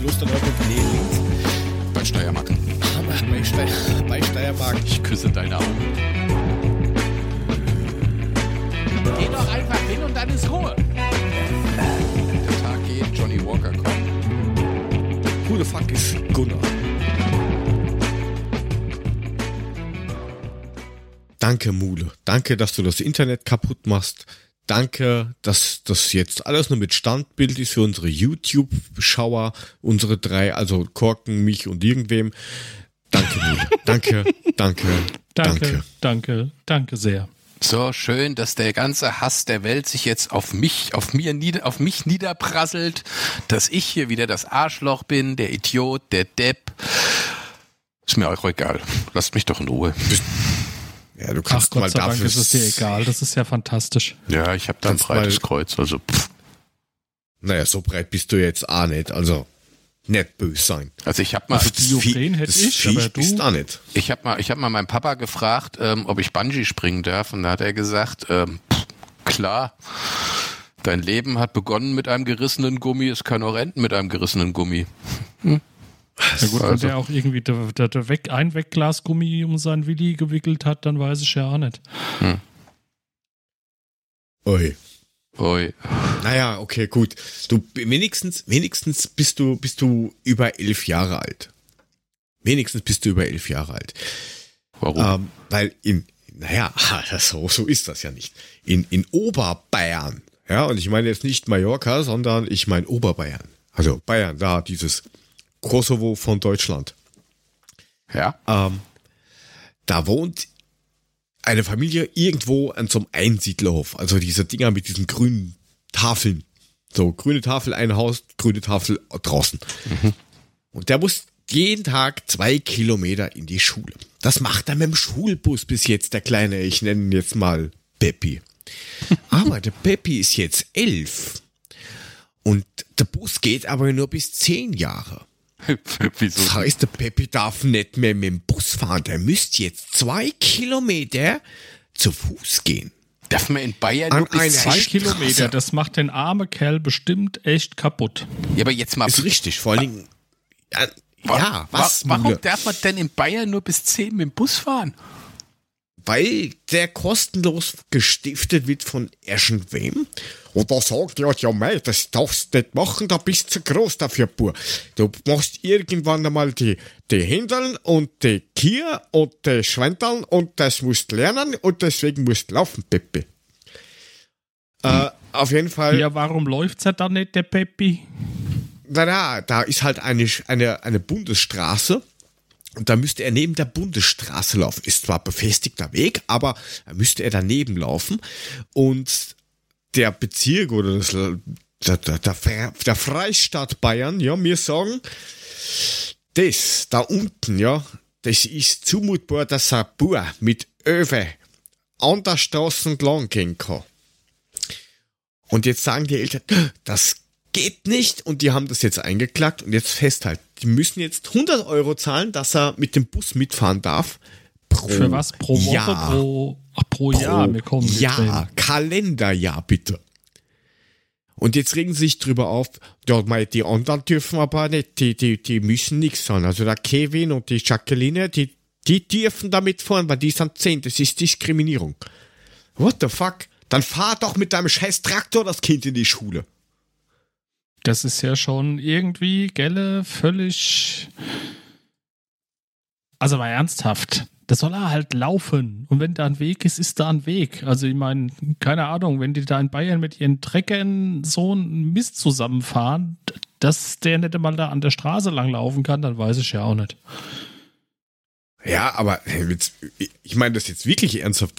Lust an eure Venedig? Bei Steiermark. Bei Steiermark. Ich küsse deine Augen. Geh doch einfach hin und dann ist Ruhe. Der Tag geht, Johnny Walker kommt. Who the fuck ist Gunnar? Danke, Mule. Danke, dass du das Internet kaputt machst. Danke, dass das jetzt alles nur mit Standbild ist für unsere YouTube-Schauer, unsere drei, also Korken, mich und irgendwem. Danke, Mule. Danke sehr. So schön, dass der ganze Hass der Welt sich jetzt auf mich niederprasselt, dass ich hier wieder das Arschloch bin, der Idiot, der Depp. Ist mir auch egal. Lasst mich doch in Ruhe. Ja, du kannst Gott mal sei dafür. Dank ist es dir egal, das ist ja fantastisch. Ja, ich habe da ein breites Kreuz, also Naja, so breit bist du jetzt auch nicht, also nicht böse sein. Also ich habe mal bist da nicht. Ich habe mal meinen Papa gefragt, ob ich Bungee springen darf, und da hat er gesagt, klar, dein Leben hat begonnen mit einem gerissenen Gummi, es kann auch enden mit einem gerissenen Gummi. Ja gut, wenn der auch irgendwie ein Wegglasgummi um seinen Willi gewickelt hat, dann weiß ich ja auch nicht. Oi. Naja, okay, gut. Du wenigstens bist du über 11 Jahre alt. Warum? Weil so ist das ja nicht. In Oberbayern, ja, und ich meine jetzt nicht Mallorca, sondern ich meine Oberbayern. Also Bayern, da dieses Kosovo von Deutschland. Ja. Da wohnt eine Familie irgendwo an so einem Einsiedlerhof. Also diese Dinger mit diesen grünen Tafeln. So, grüne Tafel, ein Haus, grüne Tafel draußen. Mhm. Und der muss jeden Tag 2 Kilometer in die Schule. Das macht er mit dem Schulbus bis jetzt, der Kleine. Ich nenne ihn jetzt mal Peppi. Aber der Peppi ist jetzt 11. Und der Bus geht aber nur bis 10 Jahre. Wieso? Das heißt, der Peppi darf nicht mehr mit dem Bus fahren. Der müsste jetzt 2 Kilometer zu Fuß gehen. Darf man in Bayern nur bis 2 Kilometer? Das macht den armen Kerl bestimmt echt kaputt. Ja, aber jetzt mal... Ist richtig, vor allen Dingen... Warum darf man denn in Bayern nur bis 10 mit dem Bus fahren? Weil der kostenlos gestiftet wird von irgendwem. Und da sagt er, ja mei, das darfst du nicht machen, da bist du zu groß dafür, Bub. Du machst irgendwann einmal die Händeln und die Kier und die Schwendeln und das musst lernen und deswegen musst du laufen, Peppi. Auf jeden Fall... Ja, warum läuft's ja dann nicht, der Peppi? Da ist halt eine Bundesstraße. Und da müsste er neben der Bundesstraße laufen. Ist zwar befestigter Weg, aber da müsste er daneben laufen. Und der Bezirk oder der Freistaat Bayern, ja, wir sagen, das da unten, ja, das ist zumutbar, dass ein Bauer mit Öwe an der Straße entlang gehen kann. Und jetzt sagen die Eltern, das geht nicht, und die haben das jetzt eingeklagt und jetzt festhalten. Die müssen jetzt 100 € zahlen, dass er mit dem Bus mitfahren darf. Für was? Pro Woche? Jahr. Pro Jahr? Wir kommen Jahr, Kalenderjahr bitte. Und jetzt regen sie sich drüber auf, ja, die anderen dürfen aber nicht, die müssen nichts zahlen. Also der Kevin und die Jacqueline, die dürfen da mitfahren, weil die sind 10, das ist Diskriminierung. What the fuck? Dann fahr doch mit deinem scheiß Traktor das Kind in die Schule. Das ist ja schon irgendwie, gelle, völlig... Also mal ernsthaft, das soll er halt laufen. Und wenn da ein Weg ist, ist da ein Weg. Also ich meine, keine Ahnung, wenn die da in Bayern mit ihren Treckern so einen Mist zusammenfahren, dass der nicht einmal da an der Straße lang laufen kann, dann weiß ich ja auch nicht. Ja, aber ich meine das jetzt wirklich ernsthaft.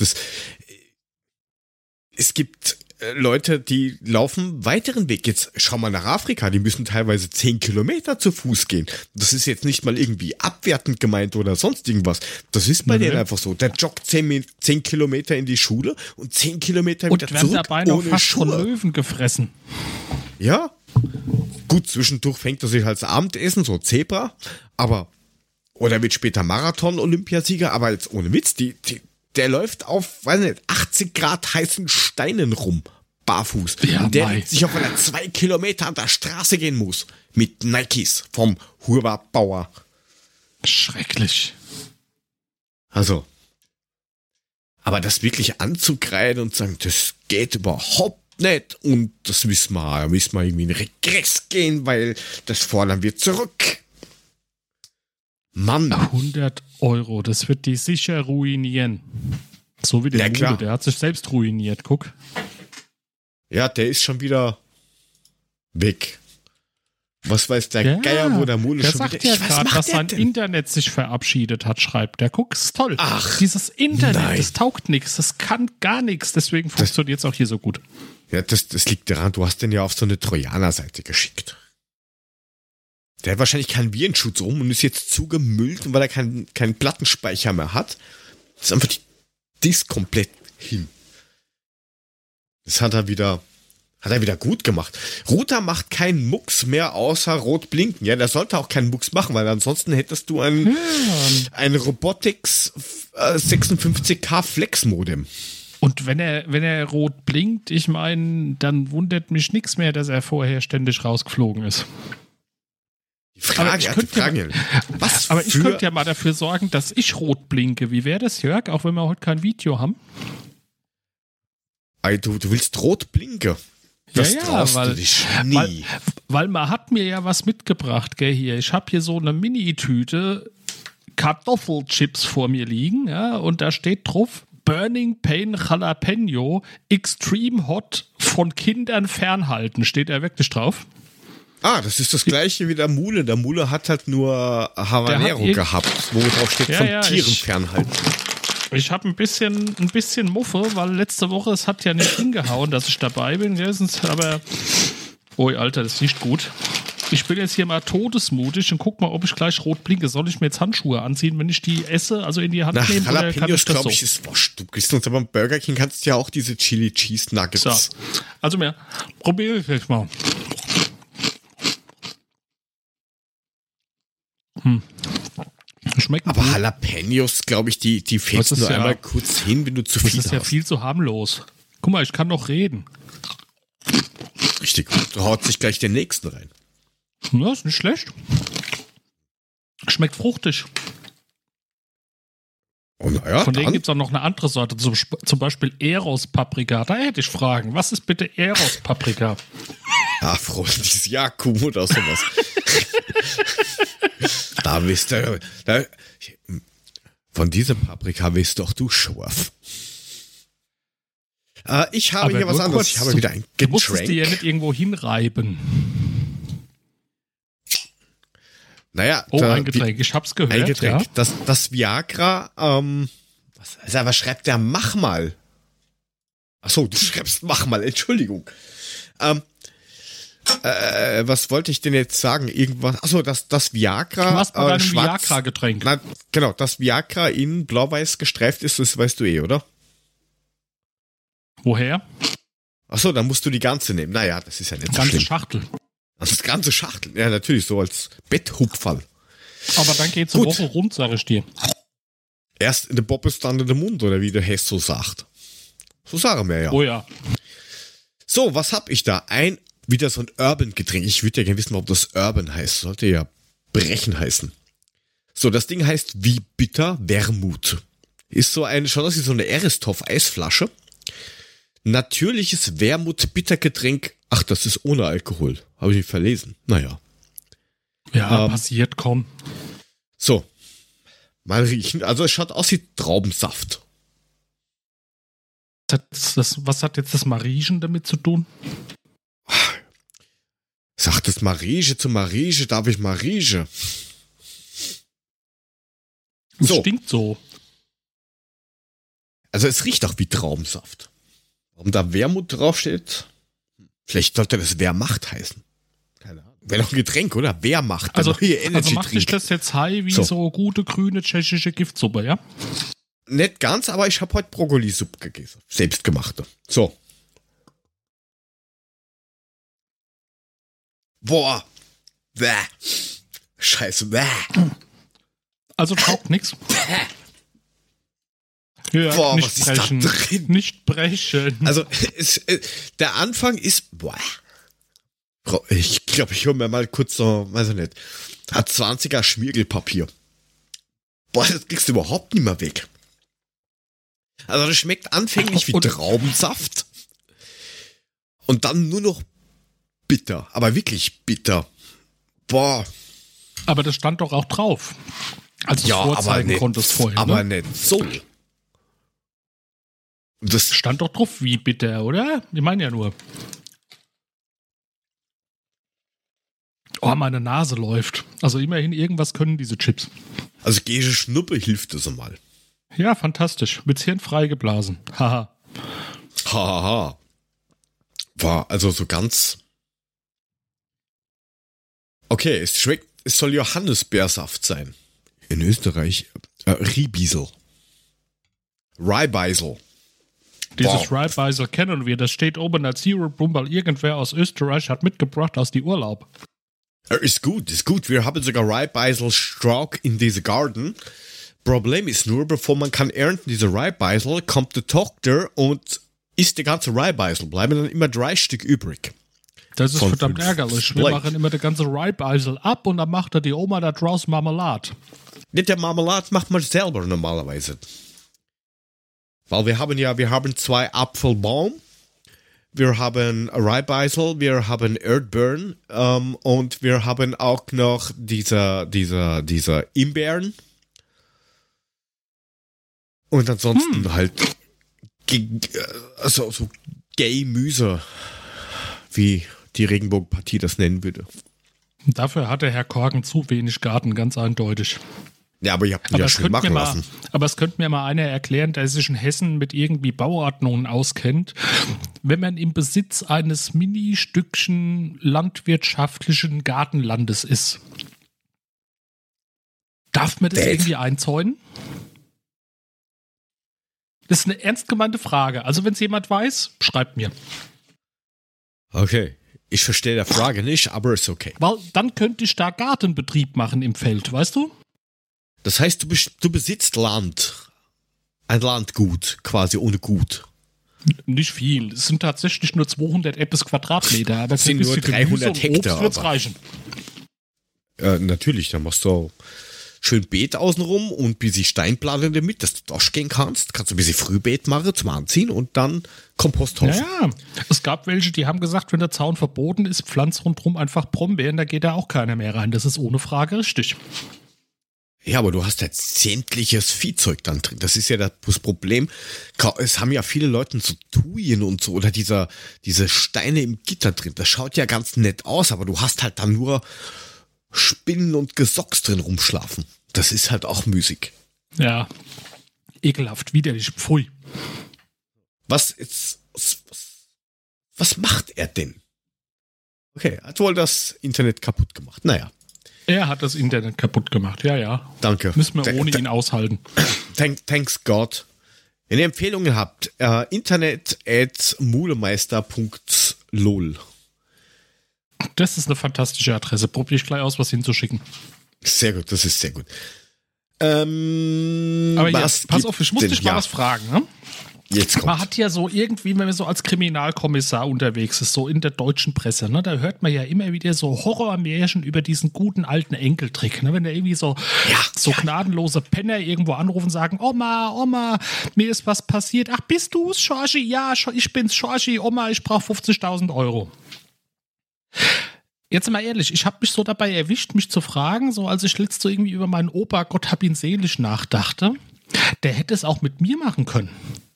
Es gibt Leute, die laufen weiteren Weg. Jetzt schau mal nach Afrika, die müssen teilweise 10 Kilometer zu Fuß gehen. Das ist jetzt nicht mal irgendwie abwertend gemeint oder sonst irgendwas. Das ist bei denen einfach so. Der joggt 10 Kilometer in die Schule und 10 Kilometer wieder zurück. Und werden dabei noch ohne fast Schuhe. von Löwen gefressen. Ja, gut, zwischendurch fängt er sich halt das Abendessen, so Zebra, aber, oder wird später Marathon-Olympiasieger, aber jetzt ohne Witz, der läuft auf, weiß nicht, 80 Grad heißen Steinen rum. barfuß. Ja, und der mei. legt sich auf, weil er 2 Kilometer an der Straße gehen muss. Mit Nikes vom Huber-Bauer. Schrecklich. Also. Aber das wirklich anzukreiden und sagen, das geht überhaupt nicht und das müssen wir irgendwie in Regress gehen, weil das fordern wir zurück. Mann. 100 Euro, das wird die sicher ruinieren. So wie der Ja, Mule, klar. der hat sich selbst ruiniert, guck. Ja, der ist schon wieder weg. Was weiß der Geier, wo der Mule der schon sagt wieder... ja was gerade, macht dass der sein denn? Internet sich verabschiedet hat, schreibt der. Guck, ist toll. Ach, Dieses Internet, nein. das taugt nichts, das kann gar nichts. Deswegen funktioniert es auch hier so gut. Ja, das liegt daran, du hast den ja auf so eine Trojaner-Seite geschickt. Der hat wahrscheinlich keinen Virenschutz um und ist jetzt zugemüllt, und weil er keinen Plattenspeicher mehr hat. Ist einfach die Disk komplett hin. Das hat er wieder gut gemacht. Router macht keinen Mucks mehr außer rot blinken. Ja, der sollte auch keinen Mucks machen, weil ansonsten hättest du ein Robotics 56K Flex Modem. Und wenn er rot blinkt, ich meine, dann wundert mich nichts mehr, dass er vorher ständig rausgeflogen ist. Die Frage, Aber ich könnte ja mal dafür sorgen, dass ich rot blinke. Wie wäre das, Jörg? Auch wenn wir heute kein Video haben. Du willst rot blinken? Das traust du dich nie. Weil man hat mir ja was mitgebracht, gell, hier. Ich habe hier so eine Mini-Tüte Kartoffelchips vor mir liegen, ja, und da steht drauf, Burning Pain Jalapeno Extreme Hot von Kindern fernhalten. Steht da wirklich drauf? Ah, das ist das gleiche wie der Mule. Der Mule hat halt nur Habanero gehabt, wo drauf steht, von Tieren fernhalten. Ich habe ein bisschen Muffe, weil letzte Woche, es hat ja nicht hingehauen, dass ich dabei bin. Aber, oi, Alter, das riecht gut. Ich bin jetzt hier mal todesmutig und guck mal, ob ich gleich rot blinke. Soll ich mir jetzt Handschuhe anziehen, wenn ich die esse, also in die Hand nehme? Oder kann ich das glaube ich, ist wurscht. Du kriegst uns aber beim Burger King, kannst ja auch diese Chili Cheese Nuggets. So. Also probiere ich jetzt mal. Schmecken aber gut. Jalapenos, glaube ich, die fällst nur einmal kurz hin, wenn du zu viel hast. Das ist ja viel zu harmlos. Guck mal, ich kann noch reden. Richtig gut. Du haut sich gleich den nächsten rein. Ja, ist nicht schlecht. Schmeckt fruchtig. Oh, naja, von denen gibt es auch noch eine andere Sorte, zum Beispiel Eros-Paprika. Da hätte ich Fragen. Was ist bitte Eros-Paprika? Aphrodisiakum oder sowas. Da bist du. Von dieser Paprika bist doch du scharf. Ich habe hier was anderes. Ich habe wieder ein Getränk. Du musstest die ja nicht irgendwo hinreiben. Naja, ein Getränk. Ich hab's gehört. Ein Getränk. Ja. Das Viagra, was schreibt der? Mach mal. Achso, du schreibst mach mal, Entschuldigung. Was wollte ich denn jetzt sagen? Irgendwas. Achso, das Viagra. Du hast bei deinem Viagra-Getränk. Genau, das Viagra in blau-weiß gestreift ist, das weißt du oder? Woher? Achso, dann musst du die ganze nehmen. Naja, das ist ja nicht so ganze schlimm. Schachtel. Das ganze Schachtel. Ja, natürlich, so als Betthupferl. Aber dann geht's eine Woche rund, sage ich dir. Erst in der Bobbes, dann in den Mund, oder wie der Hess so sagt. So sagen wir ja. Oh ja. So, was hab ich da? Wieder so ein Urban-Getränk. Ich würde ja gerne wissen, ob das Urban heißt. Sollte ja Brechen heißen. So, das Ding heißt wie bitter Wermut. Ist so schon aus wie so eine Eristorf-Eisflasche. Natürliches Wermut-Bittergetränk. Ach, das ist ohne Alkohol. Habe ich nicht verlesen. Naja. Ja, passiert, komm. So. Mal riechen. Also es schaut aus wie Traubensaft. Was hat jetzt das Mariechen damit zu tun? Sagt es Marige zu Marige, darf ich Marige? Es stinkt so. Also es riecht auch wie Traubensaft. Warum da Wermut draufsteht? Vielleicht sollte das Wehrmacht heißen. Keine Ahnung. Wäre doch ein Getränk, oder? Wehrmacht. Also macht dich das jetzt high wie so gute grüne tschechische Giftsuppe, ja? Nicht ganz, aber ich habe heute Brokkolisuppe gegessen. Selbstgemachte. So. Boah. Bäh. Scheiße. Bäh. Also taugt nix. Ja, Boah, nicht was ist brechen. da drin? Nicht brechen. Also, der Anfang ist, boah. Ich glaube, ich hole mir mal kurz so, weiß ich nicht, hat 20er Schmiergelpapier. Boah, das kriegst du überhaupt nicht mehr weg. Also, das schmeckt anfänglich wie Traubensaft. Und dann nur noch bitter. Aber wirklich bitter. Boah. Aber das stand doch auch drauf. Als du es Ja, aber vorzeigen nicht, konntest vorhin. aber Ne? nicht so. Das Stand doch drauf, wie bitter, oder? Ich meine ja nur. Oh, meine Nase läuft. Also immerhin irgendwas können diese Chips. Also gege Schnuppe hilft das einmal. Ja, fantastisch. Mit Hirn frei geblasen. Haha. Haha. War also so ganz. Okay, es schmeckt, es soll Johannisbeersaft sein. In Österreich Riebiesel. Raibeisel. Dieses Raibeisel kennen wir. Das steht oben als Zero Boom, weil irgendwer aus Österreich hat mitgebracht aus die Urlaub. Ist gut, ist gut. Wir haben sogar Raibeisel Strauch in diese Garten. Problem ist nur, bevor man kann ernten, diese Raibeisel, kommt der Tochter und isst die ganze Raibeisel. Bleiben dann immer 3 Stück übrig. Das ist Von verdammt 5. ärgerlich. Wir machen immer die ganze Raibeisel ab und dann macht die Oma da draus Marmelade. Nicht der Marmelade macht man selber normalerweise. Weil wir haben 2 Apfelbaum, wir haben Raibeisel, wir haben Erdbeeren und wir haben auch noch diese Himbeeren. Und ansonsten halt also so Gemüse, wie die Regenbogenpartie das nennen würde. Dafür hat der Herr Korken zu wenig Garten, ganz eindeutig. Ja, aber ihr habt ihn ja schön machen lassen. Aber es könnte mir mal einer erklären, der sich in Hessen mit irgendwie Bauordnungen auskennt. Wenn man im Besitz eines Mini-Stückchen landwirtschaftlichen Gartenlandes ist, darf man das irgendwie einzäunen? Das ist eine ernst gemeinte Frage. Also wenn es jemand weiß, schreibt mir. Okay, ich verstehe der Frage nicht, aber ist okay. Weil dann könnte ich da Gartenbetrieb machen im Feld, weißt du? Das heißt, du besitzt Land. Ein Landgut, quasi ohne Gut. Nicht viel. Es sind tatsächlich nur 200 etwas Quadratmeter. Aber Das sind nur 300 Hektar. Wird's reichen. Natürlich, dann machst du schön Beet außenrum und ein bisschen Steinplatte damit, dass du durchgehen kannst. Kannst du ein bisschen Frühbeet machen zum Anziehen und dann Komposthaufen. Ja, es gab welche, die haben gesagt, wenn der Zaun verboten ist, pflanzt rundherum einfach Brombeeren, da geht da auch keiner mehr rein. Das ist ohne Frage richtig. Ja, aber du hast ja sämtliches Viehzeug dann drin. Das ist ja das Problem. Es haben ja viele Leute so Tuyen und so oder diese Steine im Gitter drin. Das schaut ja ganz nett aus, aber du hast halt dann nur Spinnen und Gesocks drin rumschlafen. Das ist halt auch müßig. Ja, ekelhaft, widerlich, pfui. Was macht er denn? Okay, hat wohl das Internet kaputt gemacht. Naja. Er hat das Internet kaputt gemacht, ja. Danke. Müssen wir ohne ihn aushalten. Thanks God. Wenn ihr Empfehlungen habt, internet@mulemeister.lol. Das ist eine fantastische Adresse. Probiere ich gleich aus, was hinzuschicken. Sehr gut, das ist sehr gut. Aber jetzt, pass auf, ich muss dich mal was fragen. Ne? Jetzt kommt. Man hat ja so irgendwie, wenn man so als Kriminalkommissar unterwegs ist, so in der deutschen Presse, ne, da hört man ja immer wieder so Horrormärchen über diesen guten alten Enkeltrick. Ne? Wenn da irgendwie so gnadenlose Penner irgendwo anrufen und sagen, Oma, mir ist was passiert. Ach, bist du's, Schorchi? Ja, ich bin's, Schorchi. Oma, ich brauche 50.000 Euro. Jetzt mal ehrlich, ich habe mich so dabei erwischt, mich zu fragen, so als ich letzte irgendwie über meinen Opa, Gott hab ihn selig, nachdachte, der hätte es auch mit mir machen können.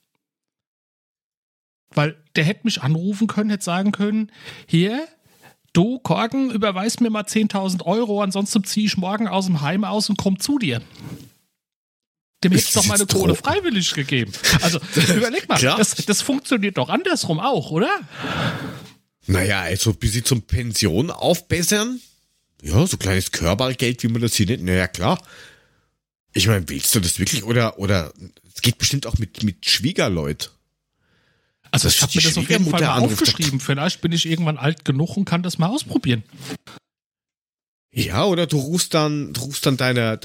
Weil der hätte mich anrufen können, hätte sagen können, hier, du Korken, überweis mir mal 10.000 Euro, ansonsten ziehe ich morgen aus dem Heim aus und komm zu dir. Dem hätte ich doch meine Kohle freiwillig gegeben. Also überleg mal, das funktioniert doch andersrum auch, oder? Naja, also bis sie zum Pension aufbessern, ja, so kleines Körpergeld, wie man das hier nennt, naja, klar. Ich meine, willst du das wirklich? Oder es geht bestimmt auch mit Schwiegerleut. Also ich habe mir das auf jeden Fall mal aufgeschrieben. Vielleicht bin ich irgendwann alt genug und kann das mal ausprobieren. Ja, oder du rufst dann deine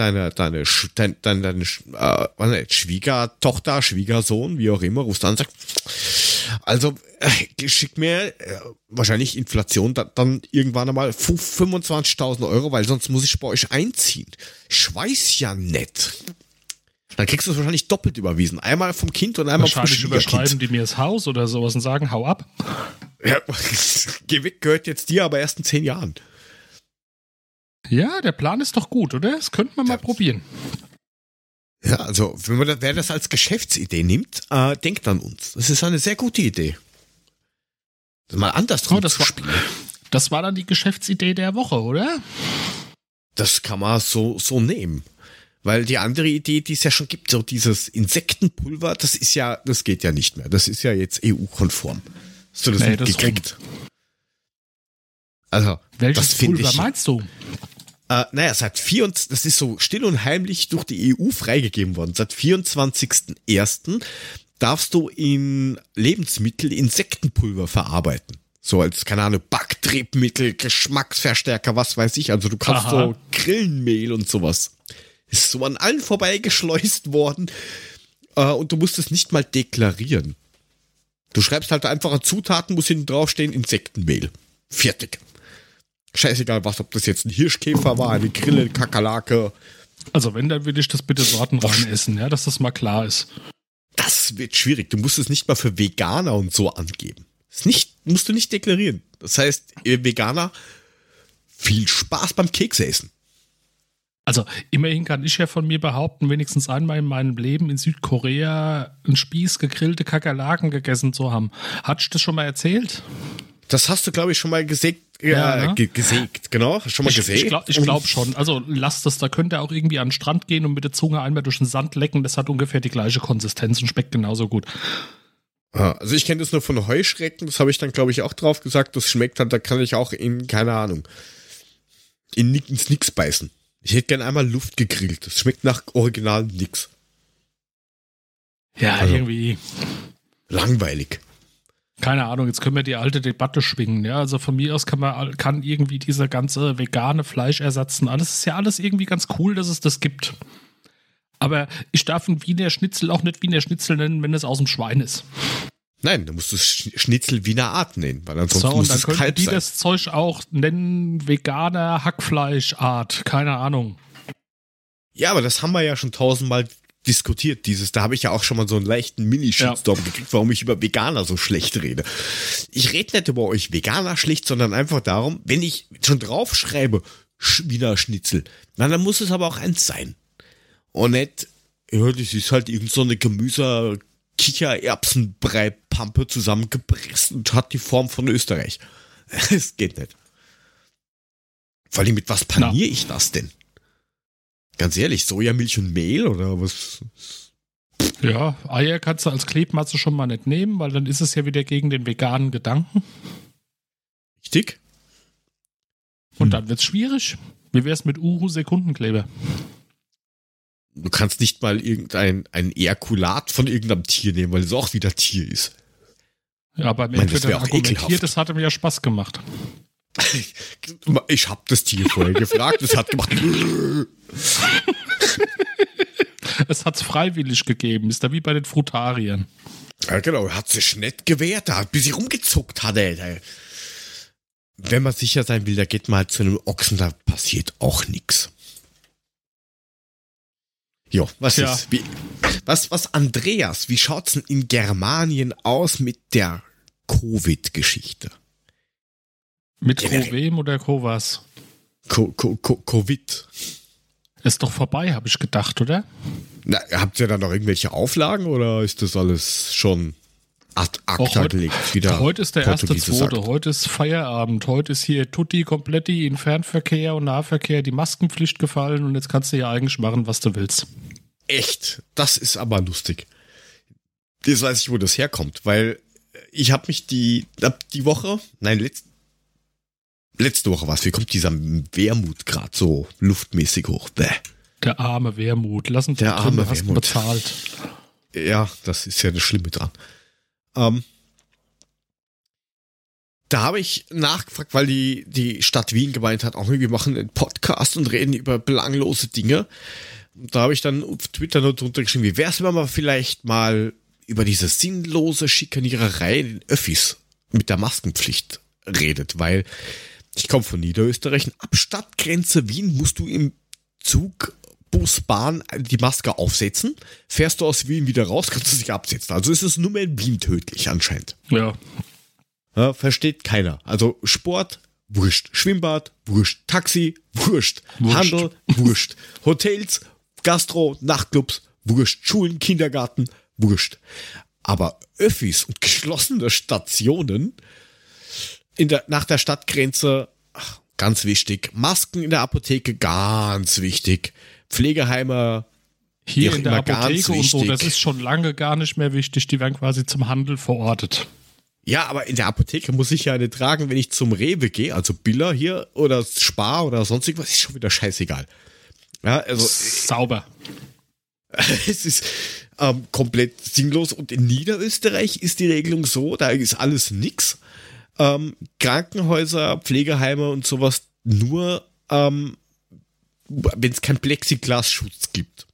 Schwiegertochter, Schwiegersohn, wie auch immer, rufst an und sagst, also schick mir wahrscheinlich Inflation dann irgendwann einmal 25.000 Euro, weil sonst muss ich bei euch einziehen. Ich weiß ja nicht. Dann kriegst du es wahrscheinlich doppelt überwiesen. Einmal vom Kind und einmal vom Schwiegerkind. Wahrscheinlich überschreiben die mir das Haus oder sowas und sagen, hau ab. Ja, geh weg, gehört jetzt dir, aber erst in 10 Jahren. Ja, der Plan ist doch gut, oder? Das könnten wir mal probieren. Ja, also, wer das als Geschäftsidee nimmt, denkt an uns. Das ist eine sehr gute Idee. Mal andersrum zu spielen. Das war dann die Geschäftsidee der Woche, oder? Das kann man so nehmen. Weil die andere Idee, die es ja schon gibt, so dieses Insektenpulver, das geht ja nicht mehr. Das ist ja jetzt EU-konform. Hast du das nicht gekriegt? Also, welches das finde Pulver ich. Meinst du? Das ist so still und heimlich durch die EU freigegeben worden. Seit 24.01. darfst du in Lebensmittel Insektenpulver verarbeiten. So als, keine Ahnung, Backtriebmittel, Geschmacksverstärker, was weiß ich. Also du kannst so Grillenmehl und sowas. Ist so an allen vorbeigeschleust worden. Und du musst es nicht mal deklarieren. Du schreibst halt einfache Zutaten, muss hinten draufstehen, Insektenmehl. Fertig. Scheißegal was, ob das jetzt ein Hirschkäfer war, eine Grille, Kakerlake. Also wenn, dann will ich das bitte sortenrein essen, ja, dass das mal klar ist. Das wird schwierig. Du musst es nicht mal für Veganer und so angeben. Musst du nicht deklarieren. Das heißt, ihr Veganer, viel Spaß beim Kekse essen. Also immerhin kann ich ja von mir behaupten, wenigstens einmal in meinem Leben in Südkorea einen Spieß gegrillte Kakerlaken gegessen zu haben. Hattest du das schon mal erzählt? Das hast du, glaube ich, schon mal gesägt. Gesägt, genau. Schon mal gesägt? Ich glaube schon. Also lasst das, da könnt ihr auch irgendwie an den Strand gehen und mit der Zunge einmal durch den Sand lecken. Das hat ungefähr die gleiche Konsistenz und schmeckt genauso gut. Also ich kenne das nur von Heuschrecken. Das habe ich dann, glaube ich, auch drauf gesagt. Das schmeckt dann, da kann ich auch keine Ahnung, ins Nix beißen. Ich hätte gern einmal Luft gegrillt. Das schmeckt nach original nix. Ja, also, irgendwie langweilig. Keine Ahnung, jetzt können wir die alte Debatte schwingen. Ja, also von mir aus kann irgendwie dieser ganze vegane Fleischersatz und alles, ist ja alles irgendwie ganz cool, dass es das gibt. Aber ich darf ein Wiener Schnitzel auch nicht Wiener Schnitzel nennen, wenn es aus dem Schwein ist. Nein, du musst das Schnitzel Wiener Art nennen, weil ansonsten muss es kalt sein. Dann können die das Zeug auch nennen, veganer Hackfleischart, keine Ahnung. Ja, aber das haben wir ja schon 1000-mal diskutiert, da habe ich ja auch schon mal so einen leichten Mini-Shitstorm gekriegt, warum ich über Veganer so schlecht rede. Ich rede nicht über euch Veganer schlecht, sondern einfach darum, wenn ich schon draufschreibe, Wiener Schnitzel, dann muss es aber auch eins sein. Und nicht, ja, das ist halt irgend so eine Kichererbsenbrei-Pampe zusammengepresst und hat die Form von Österreich. Es geht nicht. Vor allem, mit was paniere ich das denn? Ganz ehrlich, Sojamilch und Mehl oder was? Ja, Eier kannst du als Klebmasse schon mal nicht nehmen, weil dann ist es ja wieder gegen den veganen Gedanken. Richtig. Und dann wird's schwierig. Wie wär's mit Uhu-Sekundenkleber? Du kannst nicht mal ein Ejakulat von irgendeinem Tier nehmen, weil es auch wieder Tier ist. Ja, aber im Endeffekt argumentiert, das hat mir ja Spaß gemacht. Ich habe das Tier vorher gefragt, es hat gemacht. Es hat's freiwillig gegeben, ist da wie bei den Frutariern. Ja, genau, hat sich nicht gewehrt, bis sie rumgezuckt hat, ey. Wenn man sicher sein will, da geht man halt zu einem Ochsen, da passiert auch nichts. Jo, was Andreas, wie schaut's denn in Germanien aus mit der Covid-Geschichte? Mit Covem oder Covas? Covid. Ist doch vorbei, habe ich gedacht, oder? Na, habt ihr da noch irgendwelche Auflagen oder ist das alles schon ad acta gelegt? Heute ist der 1.2. Heute ist Feierabend. Heute ist hier Tutti Kompletti in Fernverkehr und Nahverkehr die Maskenpflicht gefallen und jetzt kannst du ja eigentlich machen, was du willst. Echt? Das ist aber lustig. Das weiß ich, wo das herkommt, weil ich habe mich die Woche, letzte Woche was, wie kommt dieser Wermut gerade so luftmäßig hoch? Bäh. Der arme Wermut, lass uns der arme hast du bezahlt. Ja, das ist ja das Schlimme dran. Da habe ich nachgefragt, weil die Stadt Wien gemeint hat, auch wir machen einen Podcast und reden über belanglose Dinge. Da habe ich dann auf Twitter nur drunter geschrieben, wie wär's, wenn man vielleicht mal über diese sinnlose Schikaniererei in den Öffis mit der Maskenpflicht redet, weil ich komme von Niederösterreich, ab Stadtgrenze Wien musst du im Zug, Bus, Bahn die Maske aufsetzen, fährst du aus Wien wieder raus, kannst du dich absetzen. Also ist es nur mehr in Wien tödlich anscheinend. Ja. Ja, versteht keiner. Also Sport, wurscht. Schwimmbad, wurscht. Taxi, wurscht. Handel, wurscht. Hotels, Gastro, Nachtclubs, wurscht. Schulen, Kindergarten, wurscht. Aber Öffis und geschlossene Stationen nach der Stadtgrenze, ganz wichtig. Masken in der Apotheke, ganz wichtig. Pflegeheime, hier in der Apotheke und so, wichtig. das ist schon lange gar nicht mehr wichtig. Die werden quasi zum Handel verortet. Ja, aber in der Apotheke muss ich ja eine tragen, wenn ich zum Rewe gehe, also Billa hier oder Spar oder sonst irgendwas, ist schon wieder scheißegal. Ja, also sauber. Es ist komplett sinnlos und in Niederösterreich ist die Regelung so, da ist alles nix. Krankenhäuser, Pflegeheime und sowas nur, wenn es keinen Plexiglasschutz gibt.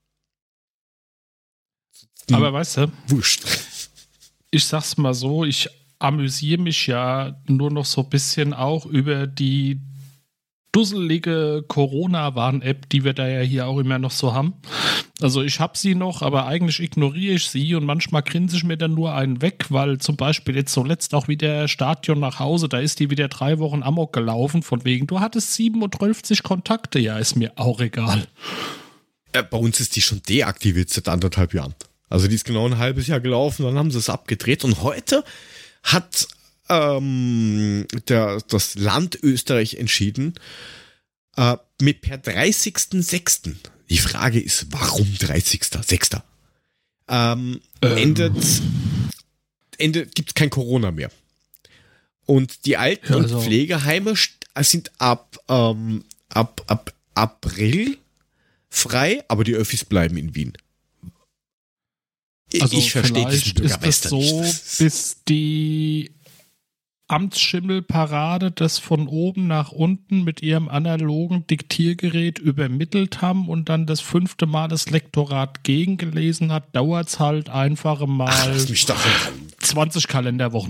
Aber weißt du, wurscht. Ich sag's mal so, ich amüsiere mich ja nur noch so ein bisschen auch über die dusselige Corona-Warn-App, die wir da ja hier auch immer noch so haben. Also ich habe sie noch, aber eigentlich ignoriere ich sie und manchmal grinse ich mir dann nur einen weg, weil zum Beispiel jetzt zuletzt auch wieder Stadion nach Hause, da ist die wieder 3 Wochen Amok gelaufen, von wegen, du hattest 37 Kontakte, ja, ist mir auch egal. Bei uns ist die schon deaktiviert seit 1,5 Jahren. Also die ist genau ein halbes Jahr gelaufen, dann haben sie es abgedreht und heute hat das Land Österreich entschieden, mit per 30.06. Die Frage ist, warum 30.06.? Gibt es kein Corona mehr. Und die Alten- und Pflegeheime sind ab April frei, aber die Öffis bleiben in Wien. Also ich verstehe diesen ist Bürgermeister das so, nicht. bis die Amtsschimmelparade das von oben nach unten mit ihrem analogen Diktiergerät übermittelt haben und dann das 5. Mal das Lektorat gegengelesen hat, dauert es halt einfach mal 20 Kalenderwochen.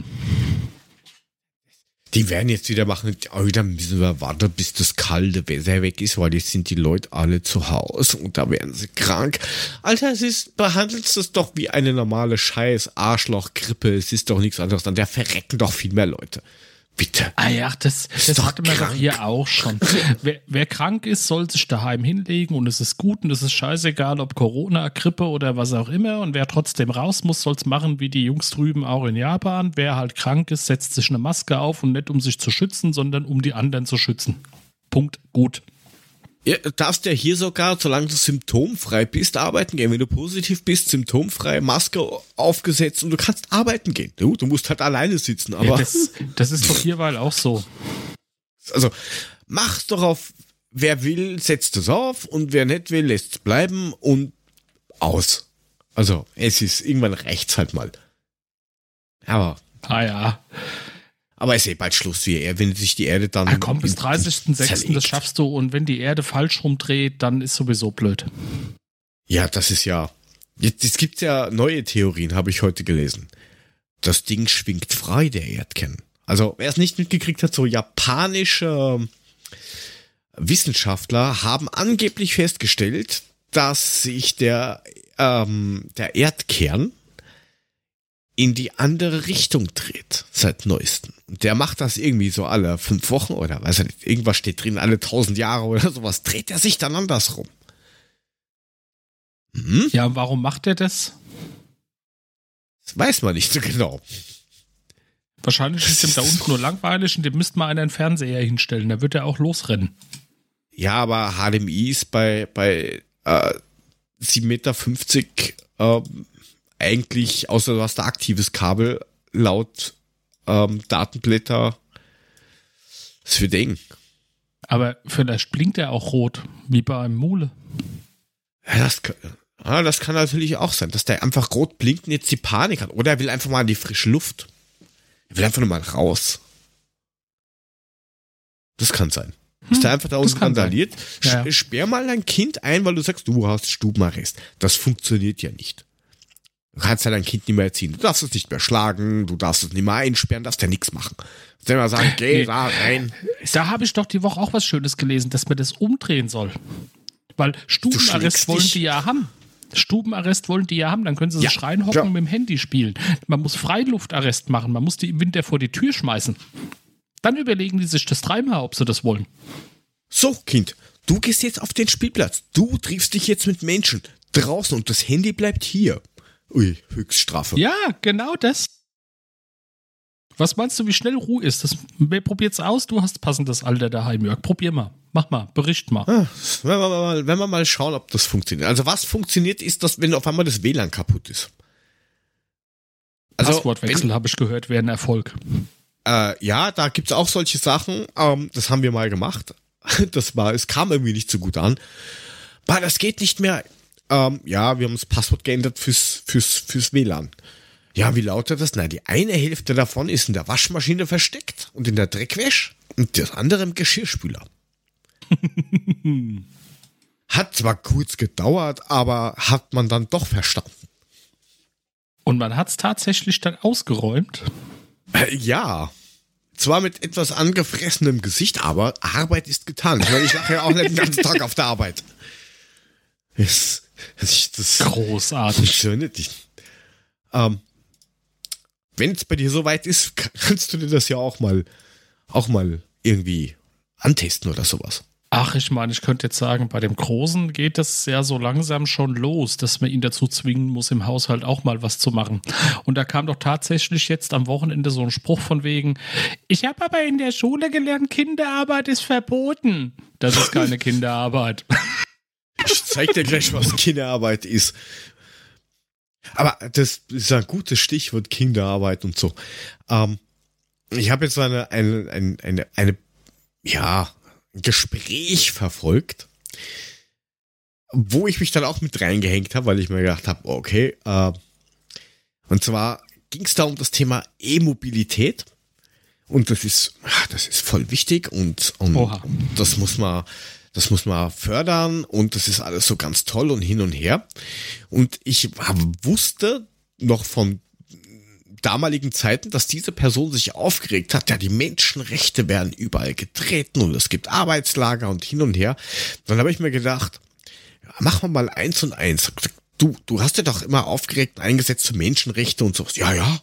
Die werden jetzt wieder machen, wieder müssen wir warten, bis das kalte Wetter weg ist, weil jetzt sind die Leute alle zu Hause und da werden sie krank. Alter, behandelt es doch wie eine normale Scheiß, Arschloch, Grippe, es ist doch nichts anderes, dann der verrecken doch viel mehr Leute. Bitte. Ah ja, das hatte man doch hier auch schon. Wer krank ist, soll sich daheim hinlegen und es ist gut und es ist scheißegal, ob Corona, Grippe oder was auch immer. Und wer trotzdem raus muss, soll es machen wie die Jungs drüben auch in Japan. Wer halt krank ist, setzt sich eine Maske auf und nicht um sich zu schützen, sondern um die anderen zu schützen. Punkt. Gut. Ja, du darfst ja hier sogar, solange du symptomfrei bist, arbeiten gehen. Wenn du positiv bist, symptomfrei, Maske aufgesetzt und du kannst arbeiten gehen. Du musst halt alleine sitzen. Aber ja, das ist doch hierweil auch so. Also mach's doch auf, wer will, setzt es auf und wer nicht will, lässt es bleiben und aus. Also irgendwann reicht's halt mal. Aber. Ah ja. Aber es ist bald Schluss, wenn sich die Erde dann... komm, bis 30.06. das schaffst du und wenn die Erde falsch rumdreht, dann ist sowieso blöd. Ja, das ist ja... Jetzt gibt's ja neue Theorien, habe ich heute gelesen. Das Ding schwingt frei, der Erdkern. Also, wer es nicht mitgekriegt hat, so japanische Wissenschaftler haben angeblich festgestellt, dass sich der Erdkern in die andere Richtung dreht, seit neuestem. Der macht das irgendwie so alle 5 Wochen oder weiß ich nicht, irgendwas steht drin, alle 1000 Jahre oder sowas, dreht er sich dann andersrum. Hm? Ja, warum macht er das? Das weiß man nicht so genau. Wahrscheinlich ist ihm da unten nur langweilig und dem müsste mal einen Fernseher hinstellen, da wird er auch losrennen. Ja, aber HDMI ist bei 7,50 Meter eigentlich, außer du hast ein aktives Kabel, laut Datenblätter, das für Ding. Aber vielleicht blinkt er auch rot, wie bei einem Mule. Ja, das kann natürlich auch sein, dass der einfach rot blinkt und jetzt die Panik hat. Oder er will einfach mal in die frische Luft. Er will einfach nur mal raus. Das kann sein. Ist da einfach da unten randaliert? Ja. Sperr mal dein Kind ein, weil du sagst, du hast Stubenarrest. Das funktioniert ja nicht. Du kannst ja dein Kind nicht mehr erziehen. Du darfst es nicht mehr schlagen, du darfst es nicht mehr einsperren, darfst ja nichts machen. Du darfst mal sagen, geh da rein. Da habe ich doch die Woche auch was Schönes gelesen, dass man das umdrehen soll. Weil Stubenarrest wollen die ja haben. Stubenarrest wollen die ja haben, dann können sie sich reinhocken und mit dem Handy spielen. Man muss Freiluftarrest machen, man muss die im Winter vor die Tür schmeißen. Dann überlegen die sich das dreimal, ob sie das wollen. So, Kind, du gehst jetzt auf den Spielplatz. Du triffst dich jetzt mit Menschen draußen und das Handy bleibt hier. Ui, Höchststrafe. Ja, genau das. Was meinst du, wie schnell Ruhe ist? Wer probiert's aus? Du hast passendes Alter daheim, Jörg. Probier mal. Mach mal. Bericht mal. Wenn wir mal schauen, ob das funktioniert. Also was funktioniert, ist, dass wenn auf einmal das WLAN kaputt ist. Also, Passwortwechsel, habe ich gehört, wäre ein Erfolg. Ja, da gibt's auch solche Sachen. Das haben wir mal gemacht. Es kam irgendwie nicht so gut an. Aber das geht nicht mehr. Ja, wir haben das Passwort geändert fürs WLAN. Ja, wie lautet das? Na, die eine Hälfte davon ist in der Waschmaschine versteckt und in der Dreckwäsche und das andere im Geschirrspüler. Hat zwar kurz gedauert, aber hat man dann doch verstanden. Und man hat's tatsächlich dann ausgeräumt? Ja. Zwar mit etwas angefressenem Gesicht, aber Arbeit ist getan. Ich meine, ich lache ja auch nicht den ganzen Tag auf der Arbeit. Das großartig. Funktioniert nicht. Wenn es bei dir soweit ist, kannst du dir das ja auch mal irgendwie antesten oder sowas. Ach, ich meine, ich könnte jetzt sagen, bei dem Großen geht es ja so langsam schon los, dass man ihn dazu zwingen muss, im Haushalt auch mal was zu machen. Und da kam doch tatsächlich jetzt am Wochenende so ein Spruch von wegen, ich habe aber in der Schule gelernt, Kinderarbeit ist verboten. Das ist keine Kinderarbeit. Ich zeig dir gleich, was Kinderarbeit ist. Aber das ist ein gutes Stichwort, Kinderarbeit und so. Ich habe jetzt ein Gespräch verfolgt, wo ich mich dann auch mit reingehängt habe, weil ich mir gedacht habe, okay, und zwar ging es da um das Thema E-Mobilität und das ist voll wichtig und das muss man fördern und das ist alles so ganz toll und hin und her. Und ich wusste noch von damaligen Zeiten, dass diese Person sich aufgeregt hat, ja, die Menschenrechte werden überall getreten und es gibt Arbeitslager und hin und her. Dann habe ich mir gedacht, ja, machen wir mal 1 und 1. Du hast ja doch immer aufgeregt eingesetzt für Menschenrechte und so. Ja.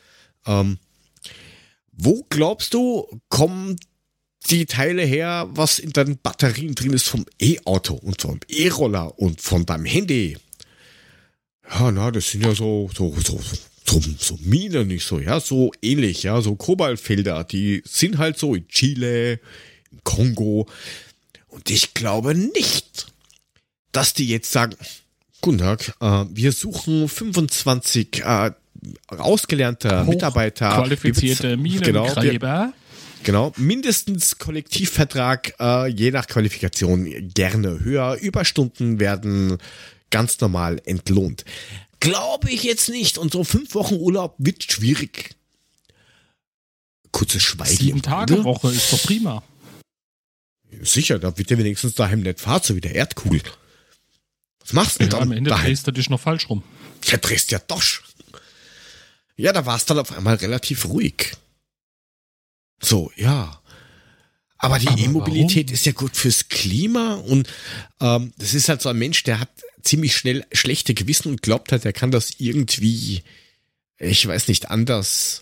Wo glaubst du, kommen die Teile her, was in deinen Batterien drin ist vom E-Auto und vom E-Roller und von deinem Handy? Ja, das sind ja so Minen, nicht so, ja, so ähnlich, ja, so Kobaltfelder, die sind halt so in Chile, im Kongo. Und ich glaube nicht, dass die jetzt sagen, guten Tag, wir suchen 25 ausgelernte Mitarbeiter. Qualifizierte Minengräber. Genau, mindestens Kollektivvertrag, je nach Qualifikation gerne höher. Überstunden werden ganz normal entlohnt. Glaube ich jetzt nicht. Und so 5 Wochen Urlaub wird schwierig. Kurzes Schweigen. 7-Tage-Woche ist doch prima. Sicher, da wird dir wenigstens daheim nicht fahren, so wie der Erdkugel. Was machst du denn dann? Am Ende drehst du dich noch falsch rum. Der drehst ja doch. Ja, da war es dann auf einmal relativ ruhig. So, ja. Aber die E-Mobilität ist ja gut fürs Klima und das ist halt so ein Mensch, der hat ziemlich schnell schlechte Gewissen und glaubt halt, er kann das irgendwie, ich weiß nicht, anders,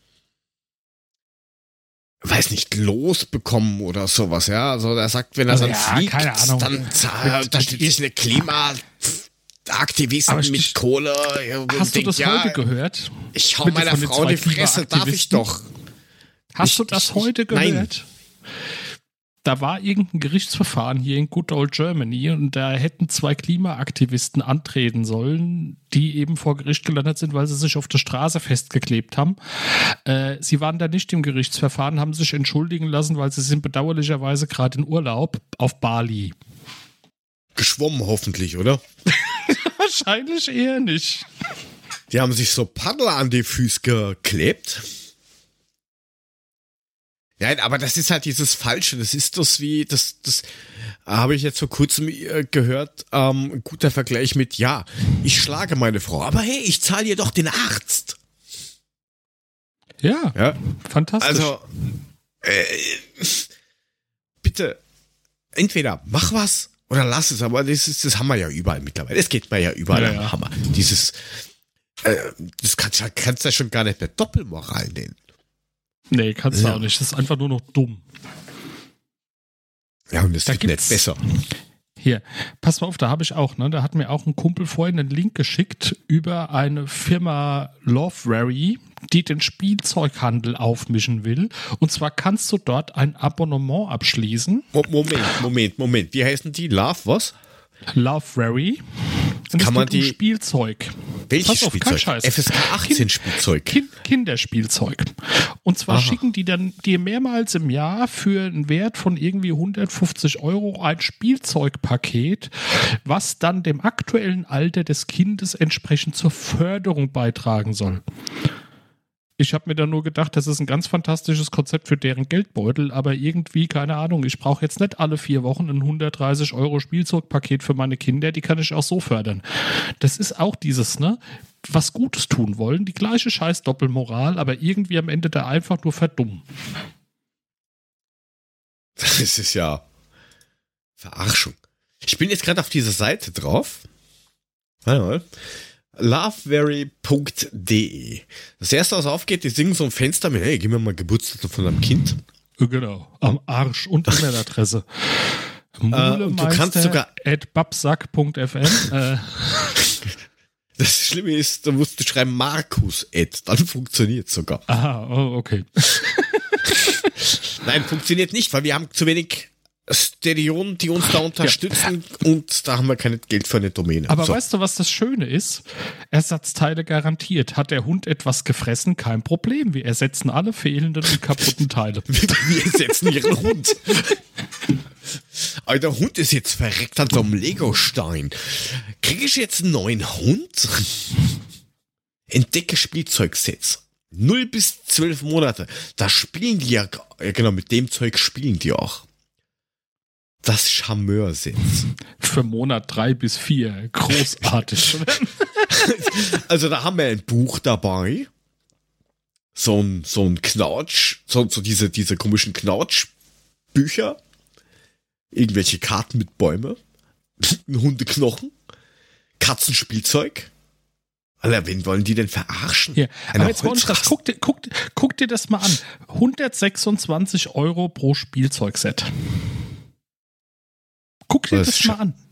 losbekommen oder sowas, ja. Also er sagt, wenn er dann fliegt, dann da steht sich eine Klimaaktivisten mit Kohle. Hast du das heute gehört? Ich hau meiner Frau die Fresse, darf ich doch. Hast du das heute gehört? Nein. Da war irgendein Gerichtsverfahren hier in Good Old Germany und da hätten 2 Klimaaktivisten antreten sollen, die eben vor Gericht gelandet sind, weil sie sich auf der Straße festgeklebt haben. Sie waren da nicht im Gerichtsverfahren, haben sich entschuldigen lassen, weil sie sind bedauerlicherweise gerade in Urlaub auf Bali. Geschwommen hoffentlich, oder? Wahrscheinlich eher nicht. Die haben sich so Paddel an die Füße geklebt. Nein, aber das ist halt dieses Falsche. Das ist das wie, das habe ich jetzt vor kurzem gehört, ein guter Vergleich mit, ja, ich schlage meine Frau, aber hey, ich zahle ihr doch den Arzt. Ja, fantastisch. Also, bitte, entweder mach was oder lass es, aber das haben wir ja überall mittlerweile. Das geht mir ja überall am Hammer. Das kannst du ja schon gar nicht mehr Doppelmoral nennen. Nee, kannst du auch nicht. Das ist einfach nur noch dumm. Ja, und das wird nicht besser. Hier, pass mal auf, da habe ich auch, da hat mir auch ein Kumpel vorhin einen Link geschickt über eine Firma Loveberry, die den Spielzeughandel aufmischen will. Und zwar kannst du dort ein Abonnement abschließen. Moment. Wie heißen die? Love was? Loveberry. Und kann man die Spielzeug. Welches auf, Spielzeug? FSK 18 Spielzeug. Kinderspielzeug. Und zwar schicken die dann dir mehrmals im Jahr für einen Wert von irgendwie 150 € ein Spielzeugpaket, was dann dem aktuellen Alter des Kindes entsprechend zur Förderung beitragen soll. Ich habe mir dann nur gedacht, das ist ein ganz fantastisches Konzept für deren Geldbeutel, aber irgendwie, keine Ahnung, ich brauche jetzt nicht alle 4 Wochen ein 130 € Spielzeugpaket für meine Kinder, die kann ich auch so fördern. Das ist auch dieses, was Gutes tun wollen, die gleiche scheiß Doppelmoral, aber irgendwie am Ende da einfach nur verdummen. Das ist ja Verarschung. Ich bin jetzt gerade auf dieser Seite drauf. Warte mal. Loveberry.de. Das erste, was aufgeht, die singen so ein Fenster mit, hey, gib mir mal Geburtstag von deinem Kind. Genau, am Arsch und E-Mail-Adresse. Und du kannst sogar @babsack.fm. Das Schlimme ist, da musst du schreiben Markus dann funktioniert sogar. Aha, okay. Nein, funktioniert nicht, weil wir haben zu wenig Stereonen, die uns da unterstützen und da haben wir kein Geld für eine Domäne. Aber weißt du, was das Schöne ist? Ersatzteile garantiert. Hat der Hund etwas gefressen? Kein Problem. Wir ersetzen alle fehlenden und kaputten Teile. Wir ersetzen ihren Hund. Aber der Hund ist jetzt verreckt an so einem Legostein. Kriege ich jetzt einen neuen Hund? Entdecke Spielzeugsets. 0 bis 12 Monate. Da spielen die ja genau, mit dem Zeug spielen die auch. Das Charmeur-Set. Für Monat 3 bis 4. Großartig. Also da haben wir ein Buch dabei. So ein Knautsch. So diese komischen Knautschbücher. Irgendwelche Karten mit Bäume. Ein Hundeknochen. Katzenspielzeug. Alter, wen wollen die denn verarschen? Ja, aber jetzt guck dir das mal an. 126 € pro Spielzeugset. Guck dir das mal an.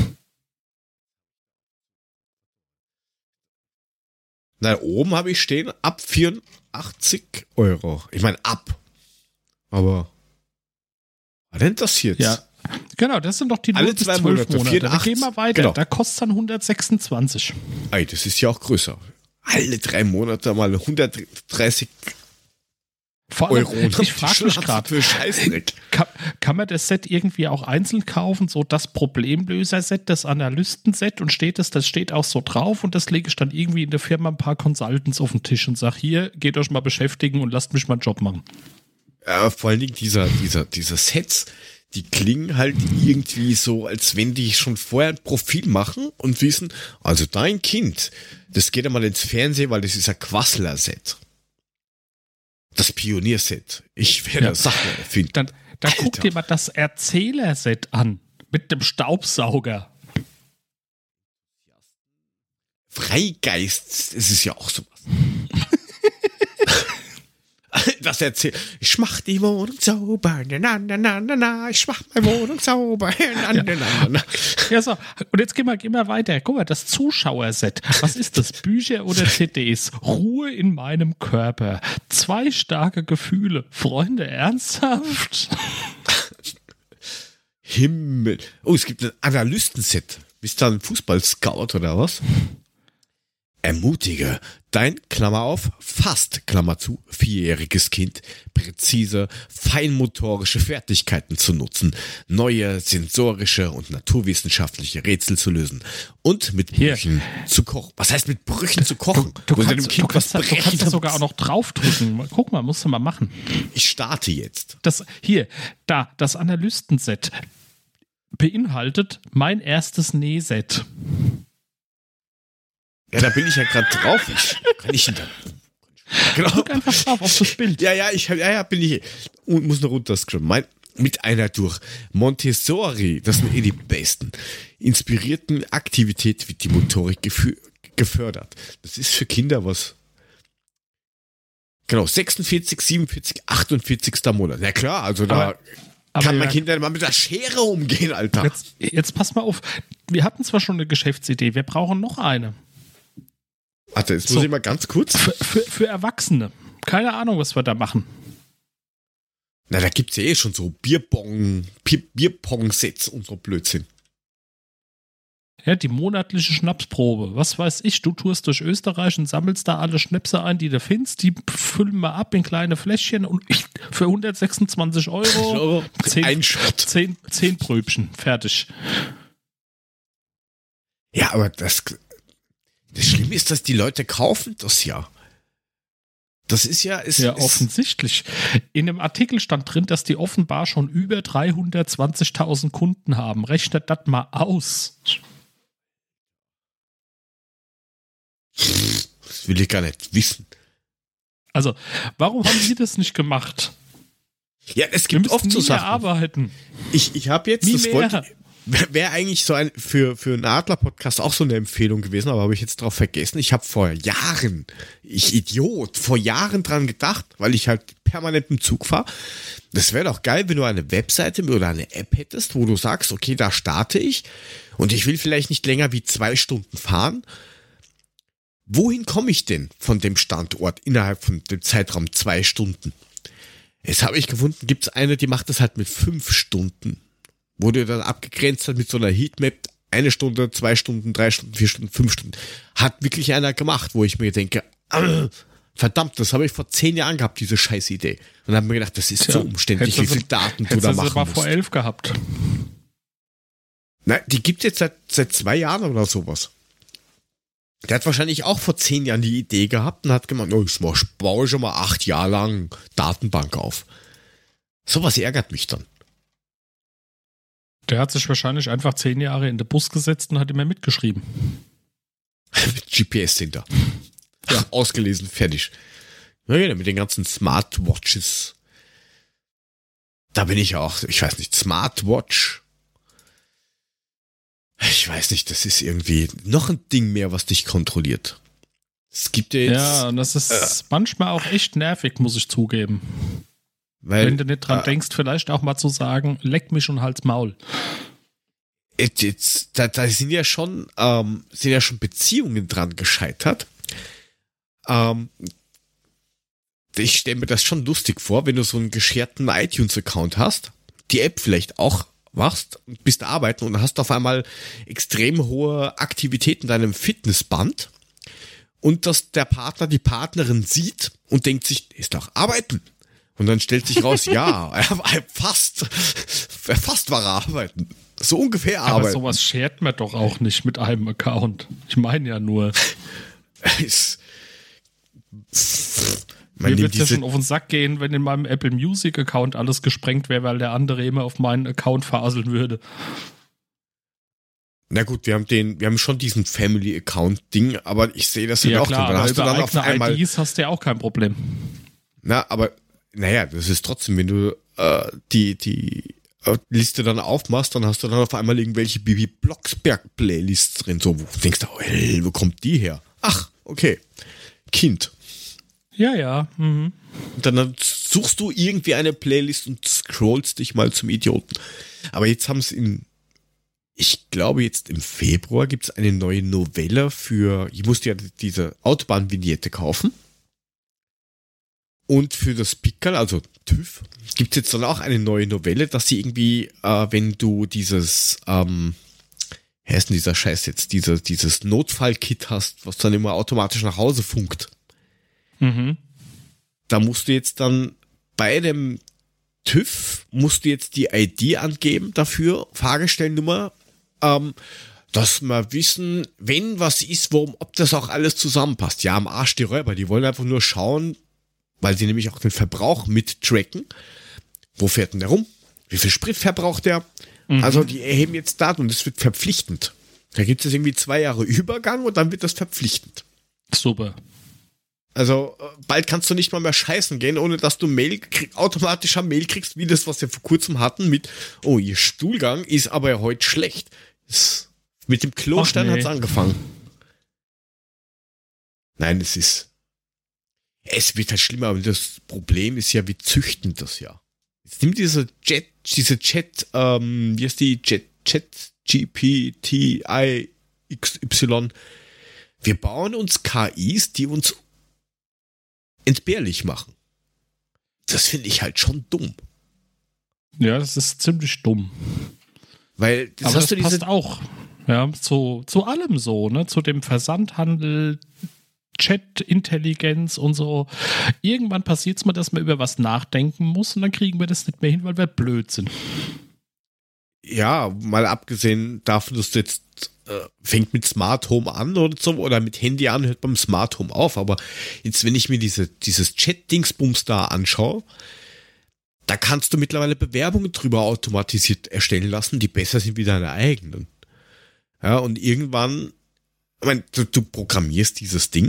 Na, oben habe ich stehen, ab 84 €. Ich meine, ab. Aber was denn das jetzt? Ja, genau, das sind doch die 0 bis 12 Monate. 84, gehen wir weiter. Genau. Da kostet es dann 126. Ey, das ist ja auch größer. Alle 3 Monate mal 130 Vor allem, €. ich frage mich gerade, kann man das Set irgendwie auch einzeln kaufen, so das Problemlöser-Set, das Analysten-Set und das steht auch so drauf und das lege ich dann irgendwie in der Firma ein paar Consultants auf den Tisch und sage, hier, geht euch mal beschäftigen und lasst mich meinen Job machen. Ja, vor allen Dingen dieser Sets, die klingen halt irgendwie so, als wenn die schon vorher ein Profil machen und wissen, also dein Kind, das geht einmal ins Fernsehen, weil das ist ein Quassler-Set. Das Pionierset. Ich werde Sachen erfinden. Dann guck dir mal das Erzählerset an. Mit dem Staubsauger. Freigeist, es ist ja auch sowas. Das erzählt. Ich mach die Wohnung sauber. Na, na, na, na, na. Ich mach meine Wohnung sauber. Na, na, na, na. Ja, so. Und jetzt gehen wir weiter. Guck mal, das Zuschauerset. Was ist das? Bücher oder CDs? Ruhe in meinem Körper. 2 starke Gefühle. Freunde, ernsthaft? Himmel. Oh, es gibt ein Analystenset. Bist du ein Fußballscout oder was? Ermutige dein, Klammer auf, fast, Klammer zu, 4-jähriges Kind, präzise, feinmotorische Fertigkeiten zu nutzen, neue sensorische und naturwissenschaftliche Rätsel zu lösen und mit Brüchen zu kochen. Was heißt mit Brüchen zu kochen? Du kannst das sogar auch noch draufdrücken. Guck mal, musst du mal machen. Ich starte jetzt. Das Analystenset beinhaltet mein erstes Nähset. Ja, da bin ich ja gerade drauf. Genau. Drück einfach drauf auf das Bild. Bin ich. Und muss noch runterscrollen. Mit einer durch Montessori, das sind die besten, inspirierten Aktivität wird die Motorik gefördert. Das ist für Kinder was. Genau, 46, 47, 48. Monat. Ja klar, also da kann mein Kind dann mal mit der Schere umgehen, Alter. Jetzt pass mal auf. Wir hatten zwar schon eine Geschäftsidee, wir brauchen noch eine. Warte, jetzt muss ich mal ganz kurz. Für Erwachsene. Keine Ahnung, was wir da machen. Na, da gibt's ja eh schon so Bierpong-Sets und so Blödsinn. Ja, die monatliche Schnapsprobe. Was weiß ich, du tourst durch Österreich und sammelst da alle Schnäpse ein, die du findest. Die füllen wir ab in kleine Fläschchen und für 126 Euro 10 Pröbchen. Fertig. Ja, aber das Schlimme ist, dass die Leute kaufen das ja. Das ist ja... offensichtlich. In dem Artikel stand drin, dass die offenbar schon über 320.000 Kunden haben. Rechnet das mal aus. Das will ich gar nicht wissen. Also, warum haben Sie das nicht gemacht? Ja, es gibt oft so Sachen. Arbeiten. Ich habe jetzt... Wäre eigentlich so für einen Adler-Podcast auch so eine Empfehlung gewesen, aber habe ich jetzt drauf vergessen. Ich habe vor Jahren dran gedacht, weil ich halt permanent im Zug fahre. Das wäre doch geil, wenn du eine Webseite oder eine App hättest, wo du sagst, okay, da starte ich und ich will vielleicht nicht länger wie 2 Stunden fahren. Wohin komme ich denn von dem Standort innerhalb von dem Zeitraum 2 Stunden? Jetzt habe ich gefunden, gibt es eine, die macht das halt mit 5 Stunden. Wurde dann abgegrenzt hat mit so einer Heatmap, 1 Stunde, 2 Stunden, 3 Stunden, 4 Stunden, 5 Stunden. Hat wirklich einer gemacht, wo ich mir denke, verdammt, das habe ich vor 10 Jahren gehabt, diese scheiß Idee. Und dann habe ich mir gedacht, das ist so umständlich, wie viel Daten du da machen musst. Hättest du vor 11 gehabt. Na, die gibt es jetzt seit 2 Jahren oder sowas. Der hat wahrscheinlich auch vor 10 Jahren die Idee gehabt und hat gemeint, ich baue schon mal 8 Jahre lang Datenbank auf. Sowas ärgert mich dann. Der hat sich wahrscheinlich einfach 10 Jahre in den Bus gesetzt und hat immer mitgeschrieben. Mit GPS hinter. Ja, ausgelesen, fertig. Ja, mit den ganzen Smartwatches. Da bin ich auch, ich weiß nicht, Smartwatch. Ich weiß nicht, das ist irgendwie noch ein Ding mehr, was dich kontrolliert. Es gibt ja jetzt... Ja, und das ist manchmal auch echt nervig, muss ich zugeben. Wenn du nicht dran denkst, vielleicht auch mal zu sagen, leck mich und halt's Maul. Da sind ja schon Beziehungen dran gescheitert. Ich stelle mir das schon lustig vor, wenn du so einen gescherten iTunes-Account hast, die App vielleicht auch machst und bist arbeiten und hast auf einmal extrem hohe Aktivität in deinem Fitnessband und dass der Partner die Partnerin sieht und denkt sich, ist doch arbeiten. Und dann stellt sich raus, ja, fast war er arbeiten. So ungefähr arbeiten. Aber sowas shared man doch auch nicht mit einem Account. Ich meine ja nur. Mir wird es ja schon auf den Sack gehen, wenn in meinem Apple Music Account alles gesprengt wäre, weil der andere immer auf meinen Account faseln würde. Na gut, wir haben schon diesen Family Account Ding, aber ich sehe das ja auch. Klar, dann hast du dann auf einmal IDs hast du ja auch kein Problem. Naja, das ist trotzdem, wenn du die Liste dann aufmachst, dann hast du dann auf einmal irgendwelche Bibi Blocksberg-Playlists drin, so, wo du denkst, wo kommt die her? Ach, okay, Kind. Ja. Mhm. Und dann suchst du irgendwie eine Playlist und scrollst dich mal zum Idioten. Aber jetzt haben es ich glaube jetzt im Februar gibt es eine neue Novelle ich musste ja diese Autobahnvignette kaufen. Und für das Pickerl, also TÜV, gibt es jetzt dann auch eine neue Novelle, dass sie irgendwie, wenn du dieses, heißt denn dieser Scheiß jetzt, dieses Notfallkit hast, was dann immer automatisch nach Hause funkt. Mhm. Da musst du jetzt dann bei dem TÜV musst du jetzt die ID angeben dafür, Fahrgestellnummer, dass wir wissen, wenn was ist, ob das auch alles zusammenpasst. Ja, am Arsch die Räuber, die wollen einfach nur schauen, weil sie nämlich auch den Verbrauch mittracken. Wo fährt denn der rum? Wie viel Sprit verbraucht der? Mhm. Also die erheben jetzt Daten und das wird verpflichtend. Da gibt es irgendwie 2 Jahre Übergang und dann wird das verpflichtend. Super. Also bald kannst du nicht mal mehr scheißen gehen, ohne dass du automatischer Mail kriegst, wie das, was wir vor kurzem hatten mit, oh, ihr Stuhlgang ist aber heute schlecht. Mit dem Klostein hat's angefangen. Nein, es wird halt schlimmer, aber das Problem ist ja, wir züchten das ja. Jetzt nimm diese Chat, wie heißt die Chat GPT XY. Wir bauen uns KIs, die uns entbehrlich machen. Das finde ich halt schon dumm. Ja, das ist ziemlich dumm. Weil das, aber das passt auch, ja, zu allem so, ne? Zu dem Versandhandel, Chat-Intelligenz und so. Irgendwann passiert es mal, dass man über was nachdenken muss und dann kriegen wir das nicht mehr hin, weil wir blöd sind. Ja, mal abgesehen davon, dass du jetzt fängt mit Smart Home an oder so, oder mit Handy an, hört beim Smart Home auf. Aber jetzt, wenn ich mir dieses Chat-Dingsbums da anschaue, da kannst du mittlerweile Bewerbungen drüber automatisiert erstellen lassen, die besser sind wie deine eigenen. Ja, und irgendwann, ich meine, du programmierst dieses Ding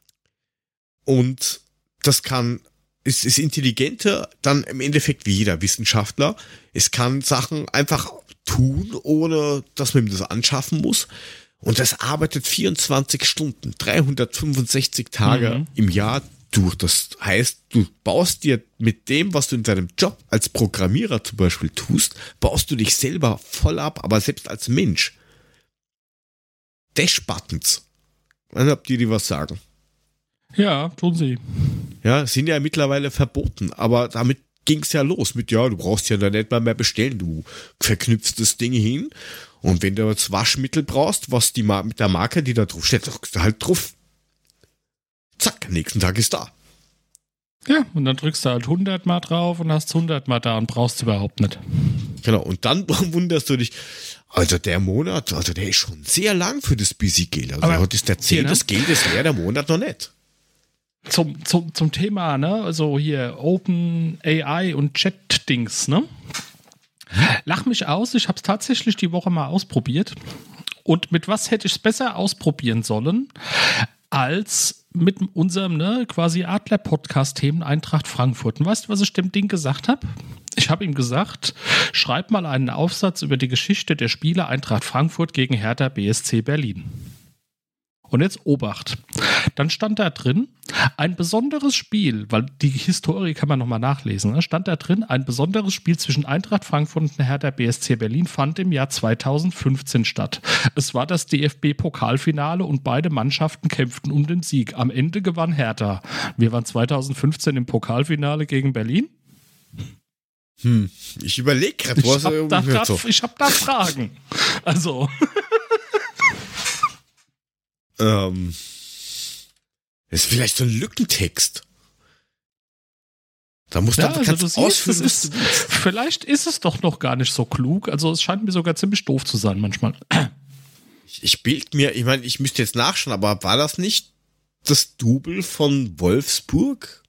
und das ist intelligenter dann im Endeffekt wie jeder Wissenschaftler. Es kann Sachen einfach tun, ohne dass man ihm das anschaffen muss. Und das arbeitet 24 Stunden, 365 Tage im Jahr durch. Das heißt, du baust dir mit dem, was du in deinem Job als Programmierer zum Beispiel tust, baust du dich selber voll ab, aber selbst als Mensch. Dash-Buttons. Ich weiß nicht, ob die was sagen. Ja, tun sie. Ja, sind ja mittlerweile verboten, aber damit ging es ja los mit, ja, du brauchst ja da nicht mal mehr bestellen, du verknüpfst das Ding hin und wenn du jetzt Waschmittel brauchst, was mit der Marke, die da drauf steht, drückst du halt drauf. Zack, nächsten Tag ist da. Ja, und dann drückst du halt 100 Mal drauf und hast 100 Mal da und brauchst es überhaupt nicht. Genau, und dann wunderst du dich, also der Monat, also der ist schon sehr lang für das Busy Geld. Also heute ist der 10, das Geld ist leer, der Monat noch nicht. Zum Thema, ne, also hier Open AI und Chat-Dings, ne? Lach mich aus, ich habe es tatsächlich die Woche mal ausprobiert. Und mit was hätte ich es besser ausprobieren sollen, als mit unserem, ne, quasi Adler-Podcast-Themen Eintracht Frankfurt. Und weißt du, was ich dem Ding gesagt habe? Ich habe ihm gesagt, schreib mal einen Aufsatz über die Geschichte der Spiele Eintracht Frankfurt gegen Hertha BSC Berlin. Und jetzt Obacht. Dann stand da drin, ein besonderes Spiel, weil die Historie kann man nochmal nachlesen, ne? Stand da drin, ein besonderes Spiel zwischen Eintracht Frankfurt und Hertha BSC Berlin fand im Jahr 2015 statt. Es war das DFB-Pokalfinale und beide Mannschaften kämpften um den Sieg. Am Ende gewann Hertha. Wir waren 2015 im Pokalfinale gegen Berlin. Ich überlege gerade, ich hab da Fragen. Also... ist vielleicht so ein Lückentext. Da musst du ja, ganz ausführen, was du willst. Vielleicht ist es doch noch gar nicht so klug. Also es scheint mir sogar ziemlich doof zu sein manchmal. Ich bild mir, ich meine, ich müsste jetzt nachschauen, aber war das nicht das Double von Wolfsburg?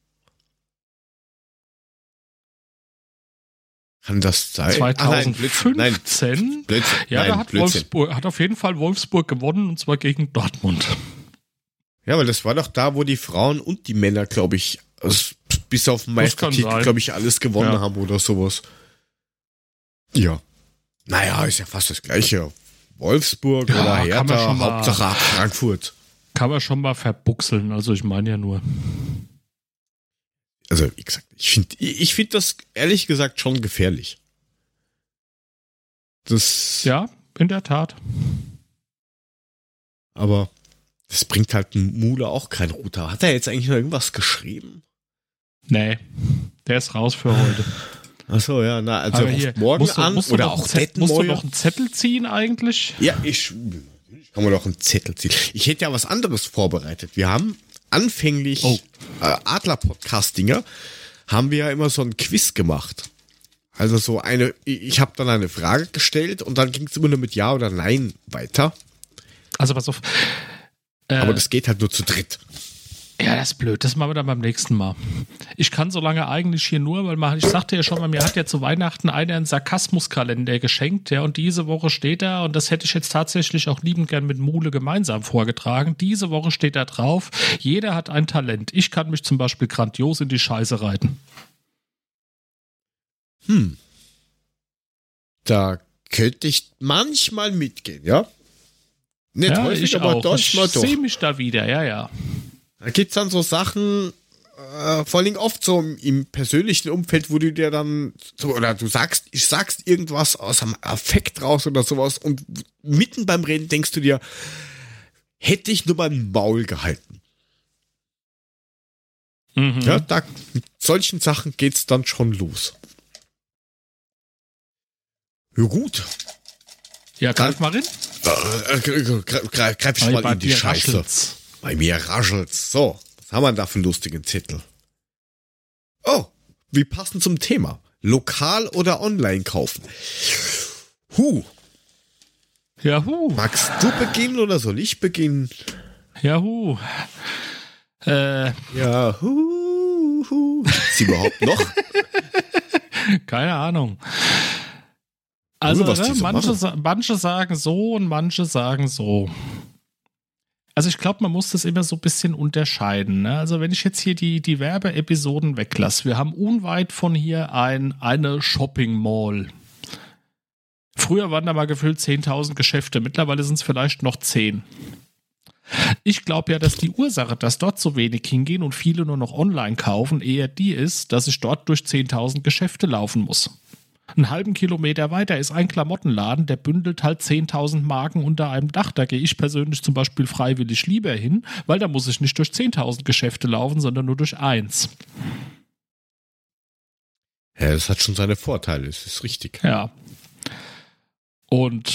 Kann das sein? 2015? Blödsinn. Ja, da hat auf jeden Fall Wolfsburg gewonnen, und zwar gegen Dortmund. Ja, weil das war doch da, wo die Frauen und die Männer, glaube ich, bis auf den Meistertitel, glaube ich, alles gewonnen haben oder sowas. Ja. Naja, ist ja fast das Gleiche. Wolfsburg oder Hertha, Hauptsache Frankfurt. Kann man schon mal verbuchseln, also ich meine ja nur. Also, wie gesagt, ich find das ehrlich gesagt schon gefährlich. Ja, in der Tat. Aber das bringt halt ein Mule auch kein Router. Hat er jetzt eigentlich noch irgendwas geschrieben? Nee, der ist raus für heute. Achso, ja, na, also Aber hier, ruft morgen an musst du oder noch auch musst du Detmoyer. noch einen Zettel ziehen eigentlich? Ja, ich kann mir doch einen Zettel ziehen. Ich hätte ja was anderes vorbereitet. Wir haben anfänglich Adler-Podcast-Dinger, haben wir ja immer so ein Quiz gemacht. Also so ich habe dann eine Frage gestellt und dann ging es immer nur mit Ja oder Nein weiter. Also pass auf. Aber das geht halt nur zu dritt. Ja, das ist blöd. Das machen wir dann beim nächsten Mal. Ich kann so lange eigentlich hier nur, weil ich sagte ja schon mal, mir hat ja zu Weihnachten einer einen Sarkasmuskalender geschenkt, ja, und diese Woche steht da, und das hätte ich jetzt tatsächlich auch liebend gern mit Mule gemeinsam vorgetragen, diese Woche steht da drauf, jeder hat ein Talent. Ich kann mich zum Beispiel grandios in die Scheiße reiten. Da könnte ich manchmal mitgehen, ja? Nicht Ja, häufig, ich aber auch. manchmal Ich doch. sehe mich da wieder, ja. Da gibt's dann so Sachen, vor allen Dingen oft so im persönlichen Umfeld, wo du dir dann so, oder ich sagst irgendwas aus einem Affekt raus oder sowas und mitten beim Reden denkst du dir, hätte ich nur mein Maul gehalten. Mhm. Ja, mit solchen Sachen geht's dann schon los. Ja gut. Ja, greif mal rein. Greif ich mal Bei in die dir Scheiße. raschelt's. Bei mir raschelt's. So, was haben wir da für einen lustigen Zettel? Oh, wie passend zum Thema. Lokal oder online kaufen? Jahu. Magst du beginnen oder soll ich beginnen? Jahu. Ja, Gibt's die überhaupt noch? Keine Ahnung. Also, was die so manche sagen so und manche sagen so. Also ich glaube, man muss das immer so ein bisschen unterscheiden. Ne? Also wenn ich jetzt hier die Werbeepisoden weglasse, wir haben unweit von hier eine Shopping Mall. Früher waren da mal gefühlt 10.000 Geschäfte, mittlerweile sind es vielleicht noch 10. Ich glaube ja, dass die Ursache, dass dort so wenig hingehen und viele nur noch online kaufen, eher die ist, dass ich dort durch 10.000 Geschäfte laufen muss. Einen halben Kilometer weiter ist ein Klamottenladen, der bündelt halt 10.000 Marken unter einem Dach. Da gehe ich persönlich zum Beispiel freiwillig lieber hin, weil da muss ich nicht durch 10.000 Geschäfte laufen, sondern nur durch eins. Ja, das hat schon seine Vorteile, das ist richtig. Ja. Und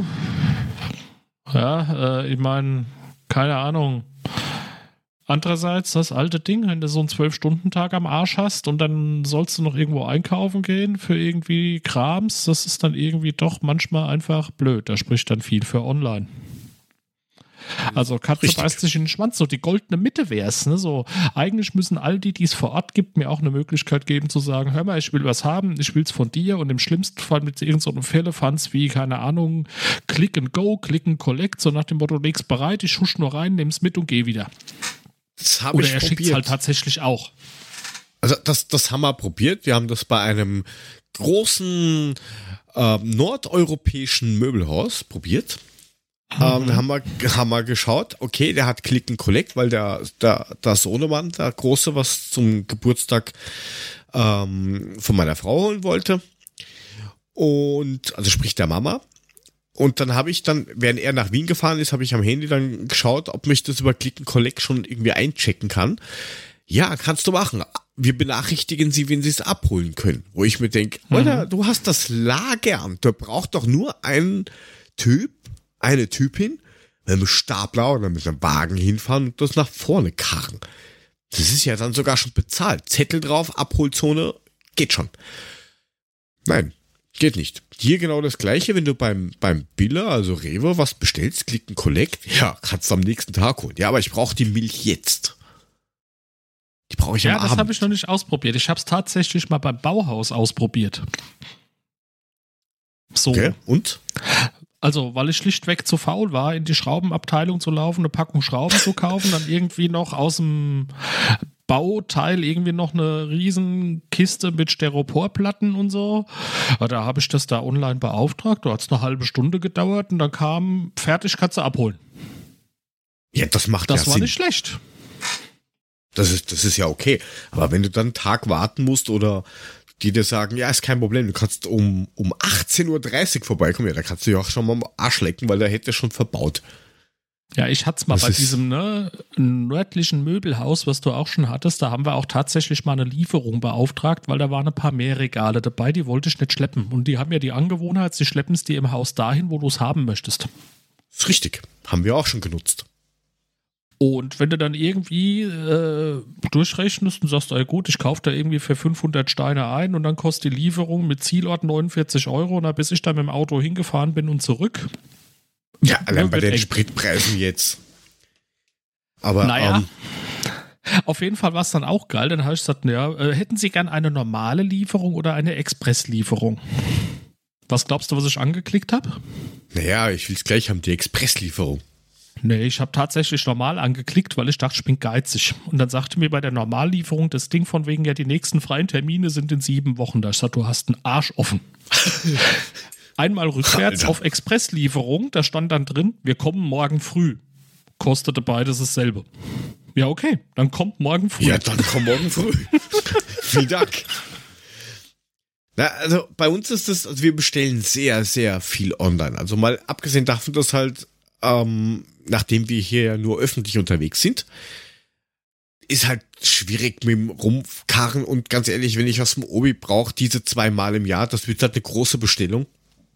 ich meine, keine Ahnung. Andererseits das alte Ding, wenn du so einen 12-Stunden-Tag am Arsch hast und dann sollst du noch irgendwo einkaufen gehen für irgendwie Krams, das ist dann irgendwie doch manchmal einfach blöd. Da spricht dann viel für online. Also Katze beißt sich in den Schwanz, so die goldene Mitte wär's. Ne? So, eigentlich müssen all die es vor Ort gibt, mir auch eine Möglichkeit geben zu sagen, hör mal, ich will was haben, ich will's von dir, und im schlimmsten Fall mit irgendeinem Firlefanz wie, keine Ahnung, Click and Go, Click and Collect, so nach dem Motto, leg's bereit, ich husch nur rein, nehm's mit und geh wieder. Das habe Oder ich er schickt es probiert. halt tatsächlich auch. Also das haben wir probiert. Wir haben das bei einem großen nordeuropäischen Möbelhaus probiert. Haben wir geschaut, okay, der hat Click and Collect, weil der Sohnemann, der Große, was zum Geburtstag von meiner Frau holen wollte. Und, also sprich der Mama. Und dann habe ich während er nach Wien gefahren ist, habe ich am Handy dann geschaut, ob mich das über Click and Collect schon irgendwie einchecken kann. Ja, kannst du machen. Wir benachrichtigen Sie, wenn Sie es abholen können. Wo ich mir denke, Alter, du hast das Lager. Da braucht doch nur eine Typin, mit einem Stapler oder mit einem Wagen hinfahren und das nach vorne karren. Das ist ja dann sogar schon bezahlt. Zettel drauf, Abholzone, geht schon. Nein, geht nicht. Hier genau das Gleiche, wenn du beim Billa, also Rewe, was bestellst, Click and Collect, ja, kannst du am nächsten Tag holen. Ja, aber ich brauche die Milch jetzt. Die brauche ich am Abend. Ja, das habe ich noch nicht ausprobiert. Ich habe es tatsächlich mal beim Bauhaus ausprobiert. So. Okay, und? Also, weil ich schlichtweg zu faul war, in die Schraubenabteilung zu laufen, eine Packung Schrauben zu kaufen, dann irgendwie noch aus dem Bauteil irgendwie noch eine Riesenkiste mit Styroporplatten und so. Aber da habe ich das da online beauftragt, da hat es eine halbe Stunde gedauert und dann kam, fertig, kannst du abholen. Ja, das macht ja Sinn. Das war nicht schlecht. Das ist ja okay. Aber wenn du dann einen Tag warten musst oder die dir sagen, ja, ist kein Problem, du kannst um 18.30 Uhr vorbeikommen, ja, da kannst du ja auch schon mal am Arsch lecken, weil der hätte schon verbaut. Ja, ich hatte es mal Das bei ist- diesem nördlichen Möbelhaus, was du auch schon hattest, da haben wir auch tatsächlich mal eine Lieferung beauftragt, weil da waren ein paar mehr Regale dabei, die wollte ich nicht schleppen. Und die haben ja die Angewohnheit, sie schleppen es dir im Haus dahin, wo du es haben möchtest. Ist richtig. Haben wir auch schon genutzt. Und wenn du dann irgendwie durchrechnest und sagst, ey gut, ich kaufe da irgendwie für 500 Steine ein und dann kostet die Lieferung mit Zielort 49 Euro und bis ich dann mit dem Auto hingefahren bin und zurück. Ja, allein bei wird den eng. Spritpreisen jetzt. Aber Naja, auf jeden Fall war es dann auch geil. Dann habe ich gesagt, ja, hätten Sie gern eine normale Lieferung oder eine Expresslieferung? Was glaubst du, was ich angeklickt habe? naja, ich will es gleich haben, die Expresslieferung. Nee, ich habe tatsächlich normal angeklickt, weil ich dachte, ich bin geizig. Und dann sagte mir bei der Normallieferung das Ding von wegen, ja, die nächsten freien Termine sind in 7 Wochen. Da ich sagte, du hast einen Arsch offen. Einmal rückwärts Alter. auf Expresslieferung, da stand dann drin, wir kommen morgen früh. Kostete beides dasselbe. Ja, okay, dann kommt morgen früh. Ja, dann komm morgen früh. Vielen Dank. Na, also bei uns ist es, also wir bestellen sehr, sehr viel online. Also mal abgesehen davon, dass halt, nachdem wir hier ja nur öffentlich unterwegs sind, ist halt schwierig mit dem Rumkarren und ganz ehrlich, wenn ich was vom Obi brauche, diese 2-mal im Jahr, das wird halt eine große Bestellung,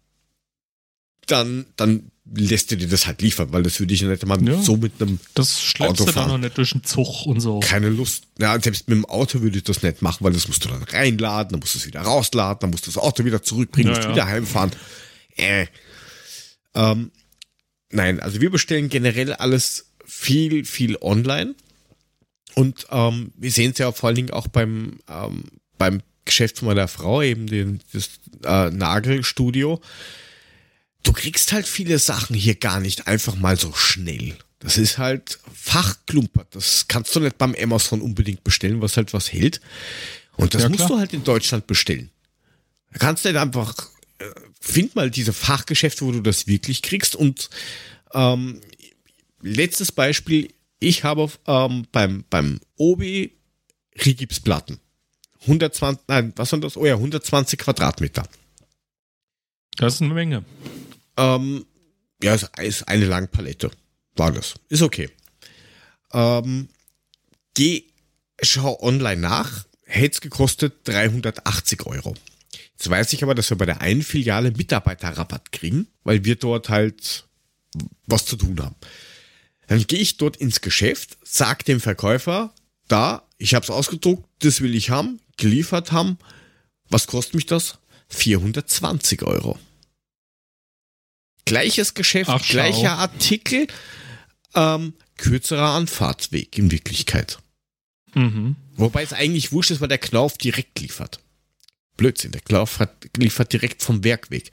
dann lässt du dir das halt liefern, weil das würde ich ja nicht mal Ja. so mit einem Das schleppst du dann Autofahren. noch nicht durch den Zug und so. keine Lust. Ja, selbst mit dem Auto würde ich das nicht machen, weil das musst du dann reinladen, dann musst du es wieder rausladen, dann musst du das Auto wieder zurückbringen, Ja, musst ja. wieder heimfahren. Nein, also wir bestellen generell alles viel, viel online. Und wir sehen es ja vor allen Dingen auch beim Geschäft von meiner Frau, eben das Nagelstudio. Du kriegst halt viele Sachen hier gar nicht einfach mal so schnell. Das ist halt fachklumpert. Das kannst du nicht beim Amazon unbedingt bestellen, was halt was hält. Und das Ja, musst klar. du halt in Deutschland bestellen. Da kannst du nicht einfach, find mal diese Fachgeschäfte, wo du das wirklich kriegst. Und letztes Beispiel, ich habe beim Obi Rigipsplatten. 120 Quadratmeter. Das ist eine Menge. Ja, ist eine Langpalette. War das. Ist okay. Schau online nach. Hätte es gekostet 380 Euro. Jetzt weiß ich aber, dass wir bei der einen Filiale Mitarbeiterrabatt kriegen, weil wir dort halt was zu tun haben. Dann gehe ich dort ins Geschäft, sag dem Verkäufer, da, ich habe es ausgedruckt, das will ich haben, geliefert haben. Was kostet mich das? 420 Euro. Gleiches Geschäft, Ach, schau. gleicher Artikel, kürzerer Anfahrtsweg in Wirklichkeit. Mhm. Wobei es eigentlich wurscht ist, weil der Knauf direkt liefert. Blödsinn, der Knauf liefert direkt vom Werk weg.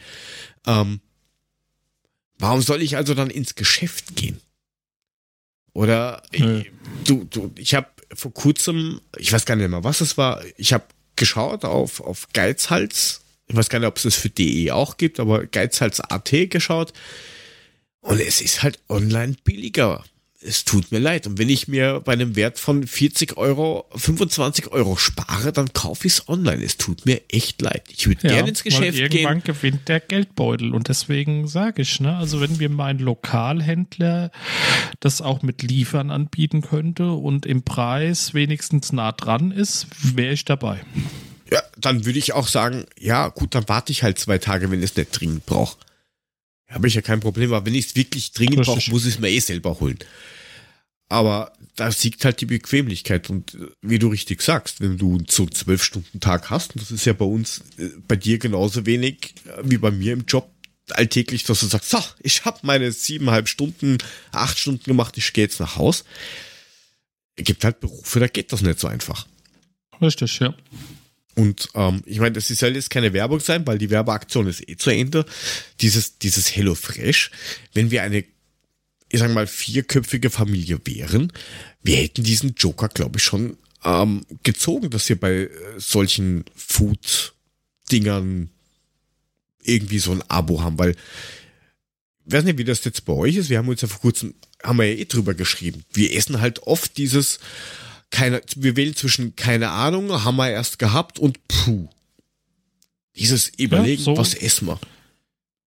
Warum soll ich also dann ins Geschäft gehen? Oder Nö. ich habe vor kurzem, ich weiß gar nicht mehr, was es war, ich habe geschaut auf Geizhals, ich weiß gar nicht, ob es das für DE auch gibt, aber Geizhals.at geschaut und es ist halt online billiger. Es tut mir leid. Und wenn ich mir bei einem Wert von 40 Euro 25 Euro spare, dann kaufe ich es online. Es tut mir echt leid. Ich würde gerne ins Geschäft weil irgendwann gehen. gewinnt der Geldbeutel und deswegen sage ich, ne, also wenn mir mein Lokalhändler das auch mit Liefern anbieten könnte und im Preis wenigstens nah dran ist, wäre ich dabei. Ja, dann würde ich auch sagen, ja gut, dann warte ich halt 2 Tage, wenn ich es nicht dringend brauche. Habe ich ja kein Problem, aber wenn ich es wirklich dringend Richtig. brauche, muss ich es mir selber holen. Aber da siegt halt die Bequemlichkeit und wie du richtig sagst, wenn du so einen 12-Stunden-Tag hast, und das ist ja bei uns, bei dir genauso wenig wie bei mir im Job alltäglich, dass du sagst, so, ich habe meine 7,5 Stunden, 8 Stunden gemacht, ich gehe jetzt nach Haus. Es gibt halt Berufe, da geht das nicht so einfach. Richtig, ja. Und ich meine, das soll jetzt keine Werbung sein, weil die Werbeaktion ist zu Ende. Dieses HelloFresh, wenn wir eine, ich sag mal, 4-köpfige Familie wären, wir hätten diesen Joker, glaube ich, schon gezogen, dass wir bei solchen Food-Dingern irgendwie so ein Abo haben, weil ich weiß nicht, wie das jetzt bei euch ist. Wir haben uns ja vor kurzem, haben wir ja drüber geschrieben. Wir essen halt oft dieses wir wählen zwischen keine Ahnung, haben wir erst gehabt und puh. Dieses Überlegen, so. was essen wir?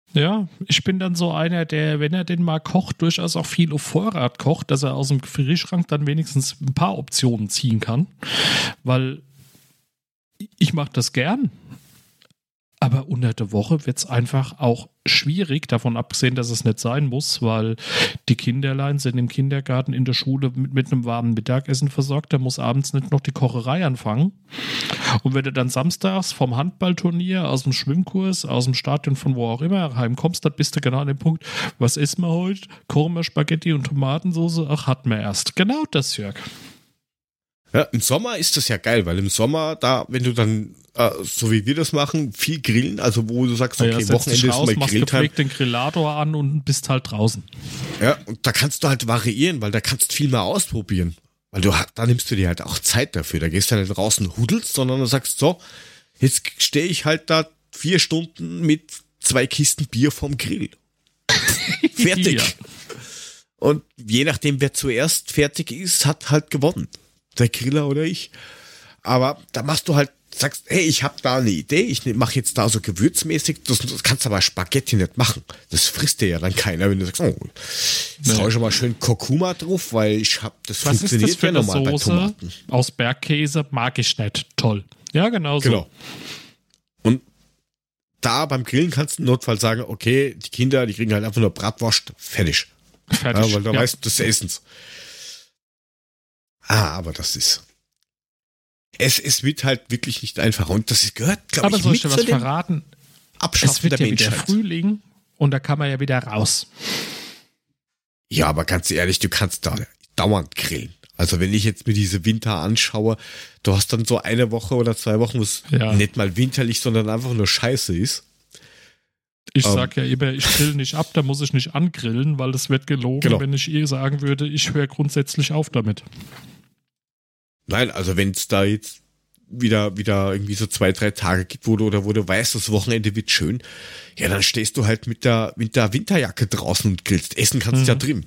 Ja, ich bin dann so einer, der, wenn er den mal kocht, durchaus auch viel auf Vorrat kocht, dass er aus dem Gefrierschrank dann wenigstens ein paar Optionen ziehen kann. Weil ich mache das gern. Aber unter der Woche wird es einfach auch schwierig, davon abgesehen, dass es nicht sein muss, weil die Kinderlein sind im Kindergarten, in der Schule mit einem warmen Mittagessen versorgt. Da muss abends nicht noch die Kocherei anfangen. Und wenn du dann samstags vom Handballturnier, aus dem Schwimmkurs, aus dem Stadion, von wo auch immer heimkommst, dann bist du genau an dem Punkt, was essen wir heute? Kochen wir Spaghetti und Tomatensauce? Ach, hatten wir erst. Genau das, Jörg. Ja, im Sommer ist das ja geil, weil im Sommer, da, wenn du dann, so wie wir das machen, viel grillen, also wo du sagst, okay, ja, Wochenende ist mal machst Grilltime. gepflegt den Grillator an und bist halt draußen. Ja, und da kannst du halt variieren, weil da kannst du viel mehr ausprobieren. Weil da nimmst du dir halt auch Zeit dafür. Da gehst du nicht raus und hudelst, sondern du sagst so, jetzt stehe ich halt da 4 Stunden mit 2 Kisten Bier vorm Grill. Fertig. Ja. Und je nachdem, wer zuerst fertig ist, hat halt gewonnen. Der Griller oder ich. Aber da machst du halt, sagst, hey, ich habe da eine Idee, ich mache jetzt da so gewürzmäßig, das kannst du aber Spaghetti nicht machen. Das frisst dir ja dann keiner, wenn du sagst, oh, jetzt hau ich schon mal schön Kurkuma drauf, weil das Was funktioniert ist das für ja eine normal bei Soße Tomaten. aus Bergkäse? Mag ich nicht. Toll. Ja, genau so. Genau. Und da beim Grillen kannst du im Notfall sagen, okay, die Kinder, die kriegen halt einfach nur Bratwurst, fertig. Fertig. Ja, weil da weißt du, das Essens. Aber das ist. Es wird halt wirklich nicht einfach. Und das gehört, glaube ich, aber soll ich mit dir was zu dem verraten? Abschaffen Es wird der ja wieder Menschheit. Frühling und da kann man ja wieder raus. Ja, aber ganz ehrlich, du kannst da dauernd grillen. Also wenn ich jetzt mir diese Winter anschaue, du hast dann so eine Woche oder 2 Wochen, wo es nicht mal winterlich, sondern einfach nur scheiße ist. Ich sag ja immer, ich grill nicht ab, da muss ich nicht angrillen, weil das wird gelogen, wenn ich ihr sagen würde, ich höre grundsätzlich auf damit. Nein, also wenn es da jetzt wieder irgendwie so 2-3 Tage gibt, wo du weißt, das Wochenende wird schön, ja, dann stehst du halt mit der Winterjacke draußen und grillst. Essen kannst du ja drin.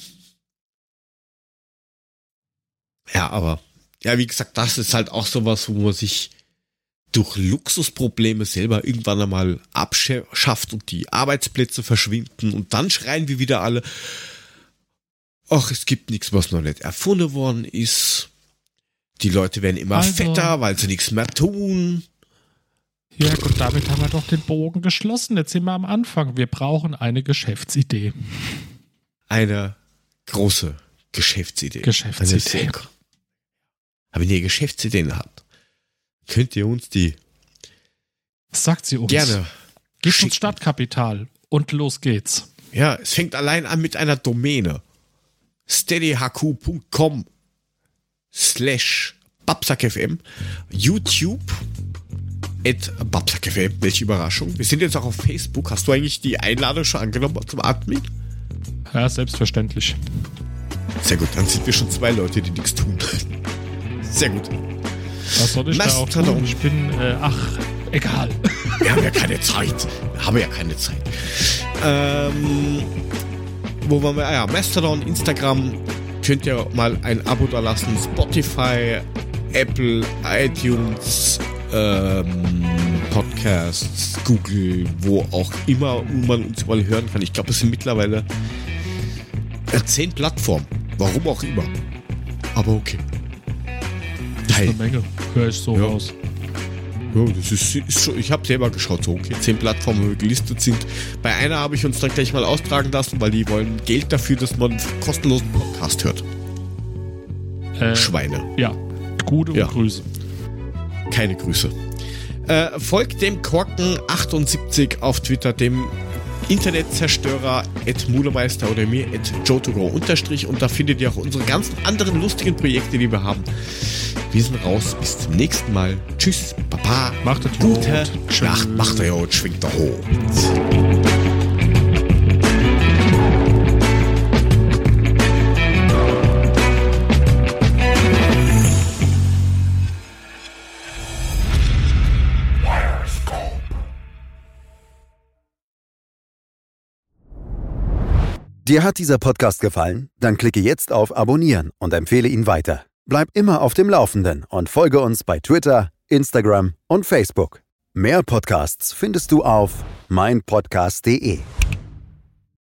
Ja, aber, ja, wie gesagt, das ist halt auch sowas, wo man sich durch Luxusprobleme selber irgendwann einmal abschafft und die Arbeitsplätze verschwinden und dann schreien wir wieder alle, ach, es gibt nichts, was noch nicht erfunden worden ist. Die Leute werden immer fetter, weil sie nichts mehr tun. Ja gut, damit haben wir doch den Bogen geschlossen. Jetzt sind wir am Anfang. Wir brauchen eine Geschäftsidee. Eine große Geschäftsidee. Aber wenn ihr Geschäftsideen habt, könnt ihr uns die sagt sie uns. Gerne Gebt schicken. uns Startkapital und los geht's. Ja, es fängt allein an mit einer Domäne. steadyhq.com/babsackfm, YouTube @babsackfm. Welche Überraschung. Wir sind jetzt auch auf Facebook. Hast du eigentlich die Einladung schon angenommen zum Admin? Ja, selbstverständlich. Sehr gut, dann sind wir schon 2 Leute, die nichts tun. Sehr gut. Was soll ich da auch tun? Ich bin, egal. Wir haben ja keine Zeit. Wo waren wir? Ja, Mastodon, Instagram. Könnt ihr mal ein Abo da lassen. Spotify, Apple, iTunes, Podcasts, Google, wo auch immer man uns mal hören kann. Ich glaube, es sind mittlerweile 10 Plattformen. Warum auch immer. Aber okay. Das ist eine Menge. Hör ich so raus. Ja, das ist schon, ich habe selber geschaut, so okay, 10 Plattformen, wo wir gelistet sind. Bei einer habe ich uns dann gleich mal austragen lassen, weil die wollen Geld dafür, dass man einen kostenlosen Podcast hört. Schweine. Ja, gute Grüße. Keine Grüße. Folgt dem Korken78 auf Twitter, dem Internetzerstörer @Mulemeister oder mir @joe2go_ und da findet ihr auch unsere ganzen anderen lustigen Projekte, die wir haben. Wir sind raus, bis zum nächsten Mal. Tschüss, Baba. Macht es gute Nacht, macht er Jod, schwingt der Hut. Dir hat dieser Podcast gefallen? Dann klicke jetzt auf Abonnieren und empfehle ihn weiter. Bleib immer auf dem Laufenden und folge uns bei Twitter, Instagram und Facebook. Mehr Podcasts findest du auf meinpodcast.de.